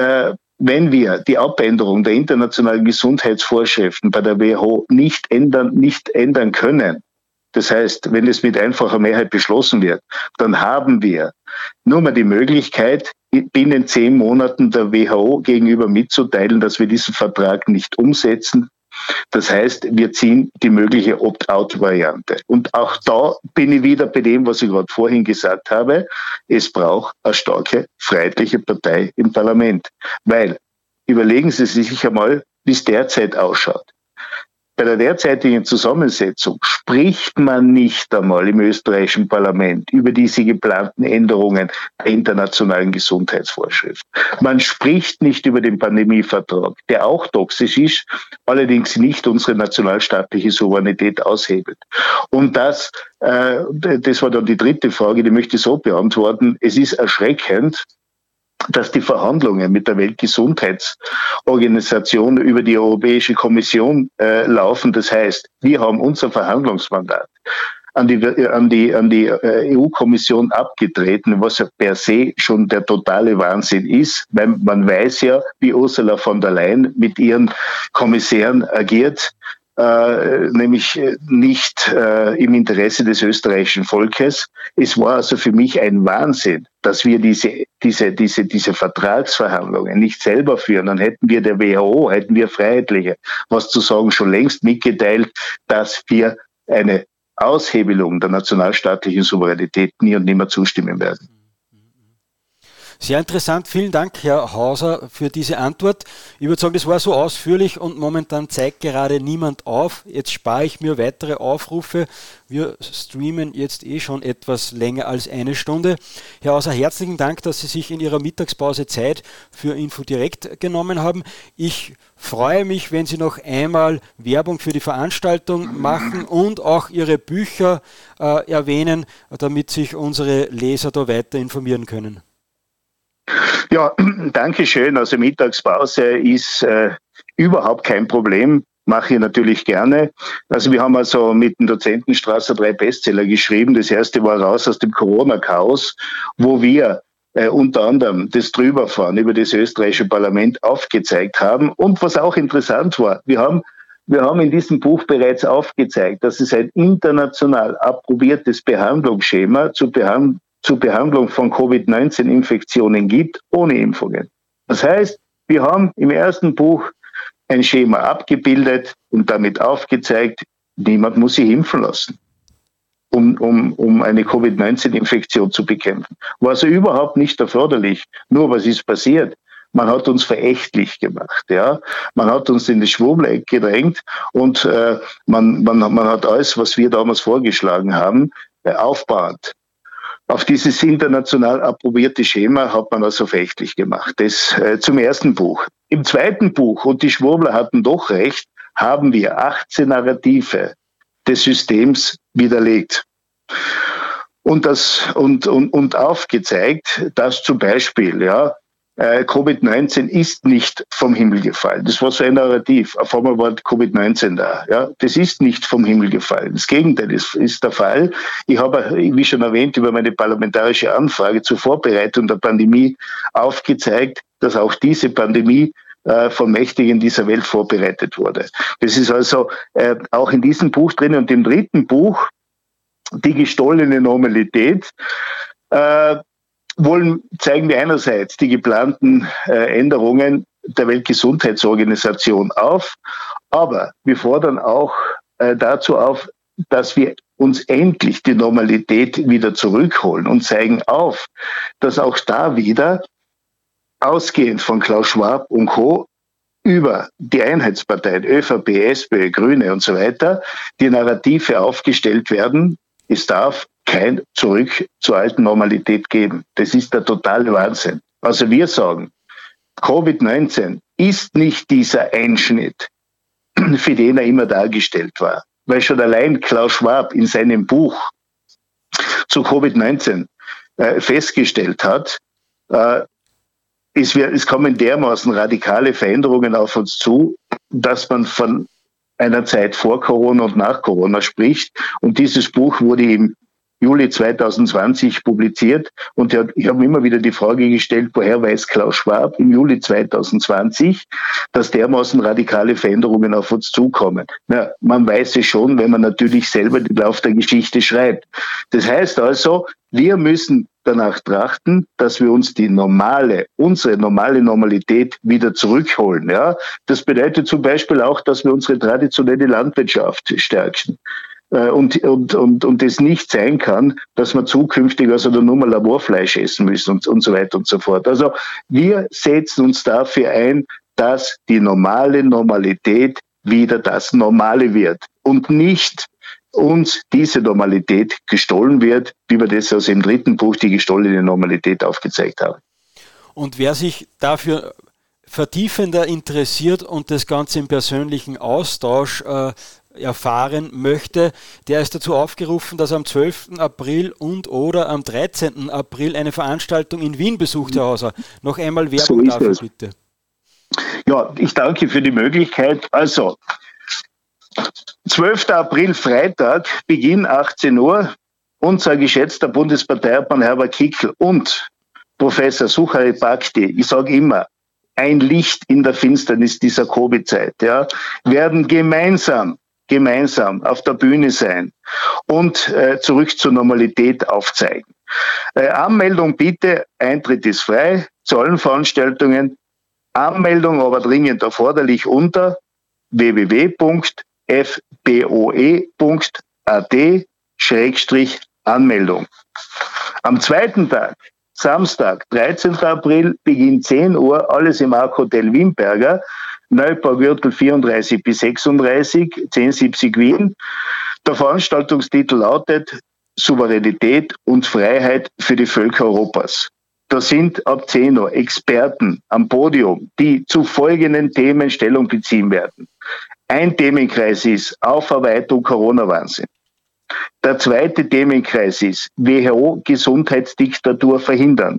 [SPEAKER 3] wir die Abänderung der internationalen Gesundheitsvorschriften bei der WHO nicht ändern können, das heißt, wenn es mit einfacher Mehrheit beschlossen wird, dann haben wir nur mal die Möglichkeit, binnen 10 Monaten der WHO gegenüber mitzuteilen, dass wir diesen Vertrag nicht umsetzen. Das heißt, wir ziehen die mögliche Opt-out-Variante. Und auch da bin ich wieder bei dem, was ich gerade vorhin gesagt habe. Es braucht eine starke freiheitliche Partei im Parlament. Weil, überlegen Sie sich einmal, wie es derzeit ausschaut. Bei der derzeitigen Zusammensetzung spricht man nicht einmal im österreichischen Parlament über diese geplanten Änderungen der internationalen Gesundheitsvorschrift. Man spricht nicht über den Pandemievertrag, der auch toxisch ist, allerdings nicht unsere nationalstaatliche Souveränität aushebelt. Und das war dann die dritte Frage, die möchte ich so beantworten. Es ist erschreckend, dass die Verhandlungen mit der Weltgesundheitsorganisation über die Europäische Kommission laufen. Das heißt, wir haben unser Verhandlungsmandat an die EU-Kommission abgetreten, was ja per se schon der totale Wahnsinn ist, weil man weiß ja, wie Ursula von der Leyen mit ihren Kommissären agiert. Nämlich nicht im Interesse des österreichischen Volkes. Es war also für mich ein Wahnsinn, dass wir diese Vertragsverhandlungen nicht selber führen. Dann hätten wir der WHO, hätten wir Freiheitliche, was zu sagen, schon längst mitgeteilt, dass wir eine Aushebelung der nationalstaatlichen Souveränität nie und nimmer zustimmen werden.
[SPEAKER 2] Sehr interessant. Vielen Dank, Herr Hauser, für diese Antwort. Ich würde sagen, das war so ausführlich und momentan zeigt gerade niemand auf. Jetzt spare ich mir weitere Aufrufe. Wir streamen jetzt schon etwas länger als 1 Stunde. Herr Hauser, herzlichen Dank, dass Sie sich in Ihrer Mittagspause Zeit für InfoDirect genommen haben. Ich freue mich, wenn Sie noch einmal Werbung für die Veranstaltung machen und auch Ihre Bücher erwähnen, damit sich unsere Leser da weiter informieren können.
[SPEAKER 3] Ja, danke schön. Also Mittagspause ist überhaupt kein Problem. Mache ich natürlich gerne. Also wir haben also mit dem Dozenten Strasser 3 Bestseller geschrieben. Das erste war Raus aus dem Corona-Chaos, wo wir unter anderem das Drüberfahren über das österreichische Parlament aufgezeigt haben. Und was auch interessant war, wir haben in diesem Buch bereits aufgezeigt, dass es ein international approbiertes Behandlungsschema zur Behandlung von Covid-19-Infektionen gibt, ohne Impfungen. Das heißt, wir haben im ersten Buch ein Schema abgebildet und damit aufgezeigt, niemand muss sich impfen lassen, um eine Covid-19-Infektion zu bekämpfen. War also überhaupt nicht erforderlich. Nur was ist passiert? Man hat uns verächtlich gemacht, ja. Man hat uns in das Schwurbeleck gedrängt und man hat alles, was wir damals vorgeschlagen haben, aufbauend auf dieses international approbierte Schema hat man also verächtlich gemacht. Das zum ersten Buch. Im zweiten Buch, und die Schwurbler hatten doch recht, haben wir 18 Narrative des Systems widerlegt. Und aufgezeigt, dass zum Beispiel, ja, Covid-19 ist nicht vom Himmel gefallen. Das war so ein Narrativ. Auf einmal war Covid-19 da. Ja, das ist nicht vom Himmel gefallen. Das Gegenteil ist der Fall. Ich habe, wie schon erwähnt, über meine parlamentarische Anfrage zur Vorbereitung der Pandemie aufgezeigt, dass auch diese Pandemie von Mächtigen dieser Welt vorbereitet wurde. Das ist also auch in diesem Buch drin. Und im dritten Buch, die gestohlene Normalität, zeigen wir einerseits die geplanten Änderungen der Weltgesundheitsorganisation auf, aber wir fordern auch dazu auf, dass wir uns endlich die Normalität wieder zurückholen und zeigen auf, dass auch da wieder, ausgehend von Klaus Schwab und Co., über die Einheitsparteien, ÖVP, SPÖ, Grüne und so weiter, die Narrative aufgestellt werden, es darf kein Zurück zur alten Normalität geben. Das ist der totale Wahnsinn. Also wir sagen, Covid-19 ist nicht dieser Einschnitt, für den er immer dargestellt war. Weil schon allein Klaus Schwab in seinem Buch zu Covid-19 festgestellt hat, es kommen dermaßen radikale Veränderungen auf uns zu, dass man von einer Zeit vor Corona und nach Corona spricht. Und dieses Buch wurde im Juli 2020 publiziert und ich habe immer wieder die Frage gestellt, woher weiß Klaus Schwab im Juli 2020, dass dermaßen radikale Veränderungen auf uns zukommen? Na, man weiß es schon, wenn man natürlich selber den Lauf der Geschichte schreibt. Das heißt also, wir müssen danach trachten, dass wir uns unsere normale Normalität wieder zurückholen. Ja? Das bedeutet zum Beispiel auch, dass wir unsere traditionelle Landwirtschaft stärken. Und es nicht sein kann, dass wir zukünftig also nur mal Laborfleisch essen müssen und so weiter und so fort. Also wir setzen uns dafür ein, dass die normale Normalität wieder das Normale wird und nicht uns diese Normalität gestohlen wird, wie wir das aus dem dritten Buch, die gestohlene Normalität, aufgezeigt haben.
[SPEAKER 2] Und wer sich dafür vertiefender interessiert und das Ganze im persönlichen Austausch erfahren möchte, der ist dazu aufgerufen, dass er am 12. April oder am 13. April eine Veranstaltung in Wien besucht, Herr Hauser. Noch einmal Werbung dafür, bitte. Ja, ich danke für die Möglichkeit. Also, 12. April, Freitag, Beginn 18 Uhr. Unser geschätzter Bundesparteiobmann Herbert Kickl und Professor Sucharit Bhakdi, ich sage immer, ein Licht in der Finsternis dieser Covid-Zeit, ja, werden gemeinsam auf der Bühne sein und zurück zur Normalität aufzeigen. Anmeldung bitte, Eintritt ist frei zu allen Veranstaltungen. Anmeldung aber dringend erforderlich unter www.fboe.at/Anmeldung. Am zweiten Tag, Samstag, 13. April, Beginn 10 Uhr, alles im Arc Hotel Wimberger, Neubaugürtel 34 bis 36, 1070 Wien. Der Veranstaltungstitel lautet Souveränität und Freiheit für die Völker Europas. Da sind ab 10 Uhr Experten am Podium, die zu folgenden Themen Stellung beziehen werden. Ein Themenkreis ist Aufarbeitung Corona-Wahnsinn. Der zweite Themenkreis ist WHO Gesundheitsdiktatur verhindern.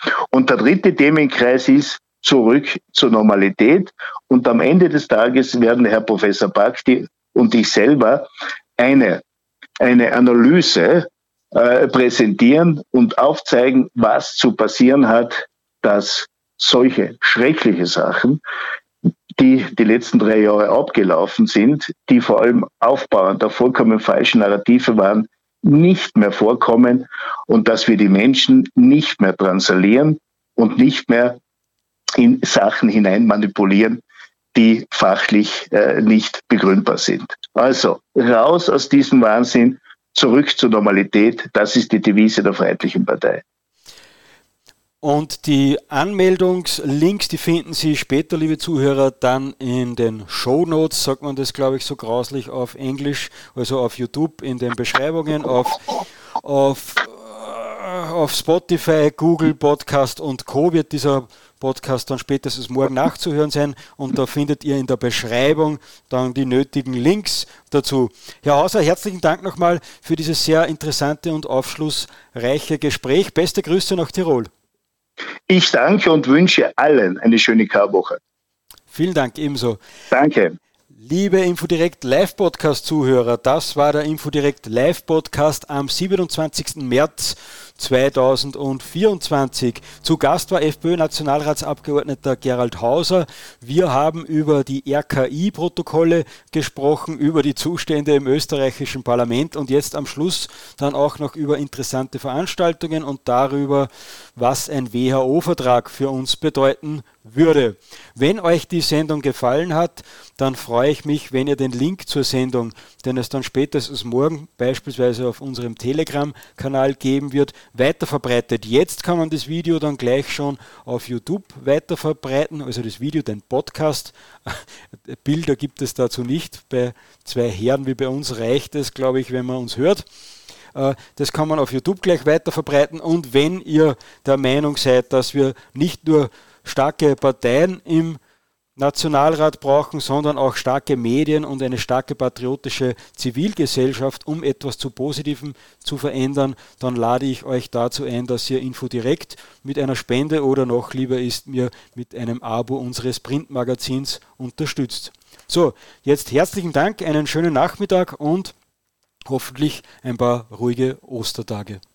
[SPEAKER 3] Und der dritte Themenkreis ist zurück zur Normalität. Und am Ende des Tages werden Herr Professor Bhakdi und ich selber eine Analyse präsentieren und aufzeigen, was zu passieren hat, dass solche schreckliche Sachen, die letzten 3 Jahre abgelaufen sind, die vor allem aufbauend auf vollkommen falschen Narrative waren, nicht mehr vorkommen und dass wir die Menschen nicht mehr drangsalieren und nicht mehr in Sachen hinein manipulieren, die fachlich nicht begründbar sind. Also raus aus diesem Wahnsinn, zurück zur Normalität, das ist die Devise der Freiheitlichen Partei.
[SPEAKER 2] Und die Anmeldungslinks, die finden Sie später, liebe Zuhörer, dann in den Shownotes, sagt man das, glaube ich, so grauslich auf Englisch, also auf YouTube, in den Beschreibungen, auf Spotify, Google Podcast und Co. wird dieser Podcast dann spätestens morgen nachzuhören sein und da findet ihr in der Beschreibung dann die nötigen Links dazu. Herr Hauser, herzlichen Dank nochmal für dieses sehr interessante und aufschlussreiche Gespräch. Beste Grüße nach Tirol.
[SPEAKER 3] Ich danke und wünsche allen eine schöne Karwoche.
[SPEAKER 2] Vielen Dank, ebenso.
[SPEAKER 3] Danke.
[SPEAKER 2] Liebe Infodirect Live-Podcast-Zuhörer, das war der Infodirect Live-Podcast am 27. März 2024. Zu Gast war FPÖ-Nationalratsabgeordneter Gerald Hauser. Wir haben über die RKI-Protokolle gesprochen, über die Zustände im österreichischen Parlament und jetzt am Schluss dann auch noch über interessante Veranstaltungen und darüber, was ein WHO-Vertrag für uns bedeuten würde. Wenn euch die Sendung gefallen hat, dann freue ich mich, wenn ihr den Link zur Sendung, den es dann spätestens morgen beispielsweise auf unserem Telegram-Kanal geben wird, weiterverbreitet. Jetzt kann man das Video dann gleich schon auf YouTube weiterverbreiten, also das Video, den Podcast. Bilder gibt es dazu nicht. Bei 2 Herren wie bei uns reicht es, glaube ich, wenn man uns hört. Das kann man auf YouTube gleich weiterverbreiten. Und wenn ihr der Meinung seid, dass wir nicht nur starke Parteien im Nationalrat brauchen, sondern auch starke Medien und eine starke patriotische Zivilgesellschaft, um etwas zu Positivem zu verändern, dann lade ich euch dazu ein, dass ihr Infodirect mit einer Spende oder noch lieber ist mir mit einem Abo unseres Printmagazins unterstützt. So, jetzt herzlichen Dank, einen schönen Nachmittag und hoffentlich ein paar ruhige Ostertage.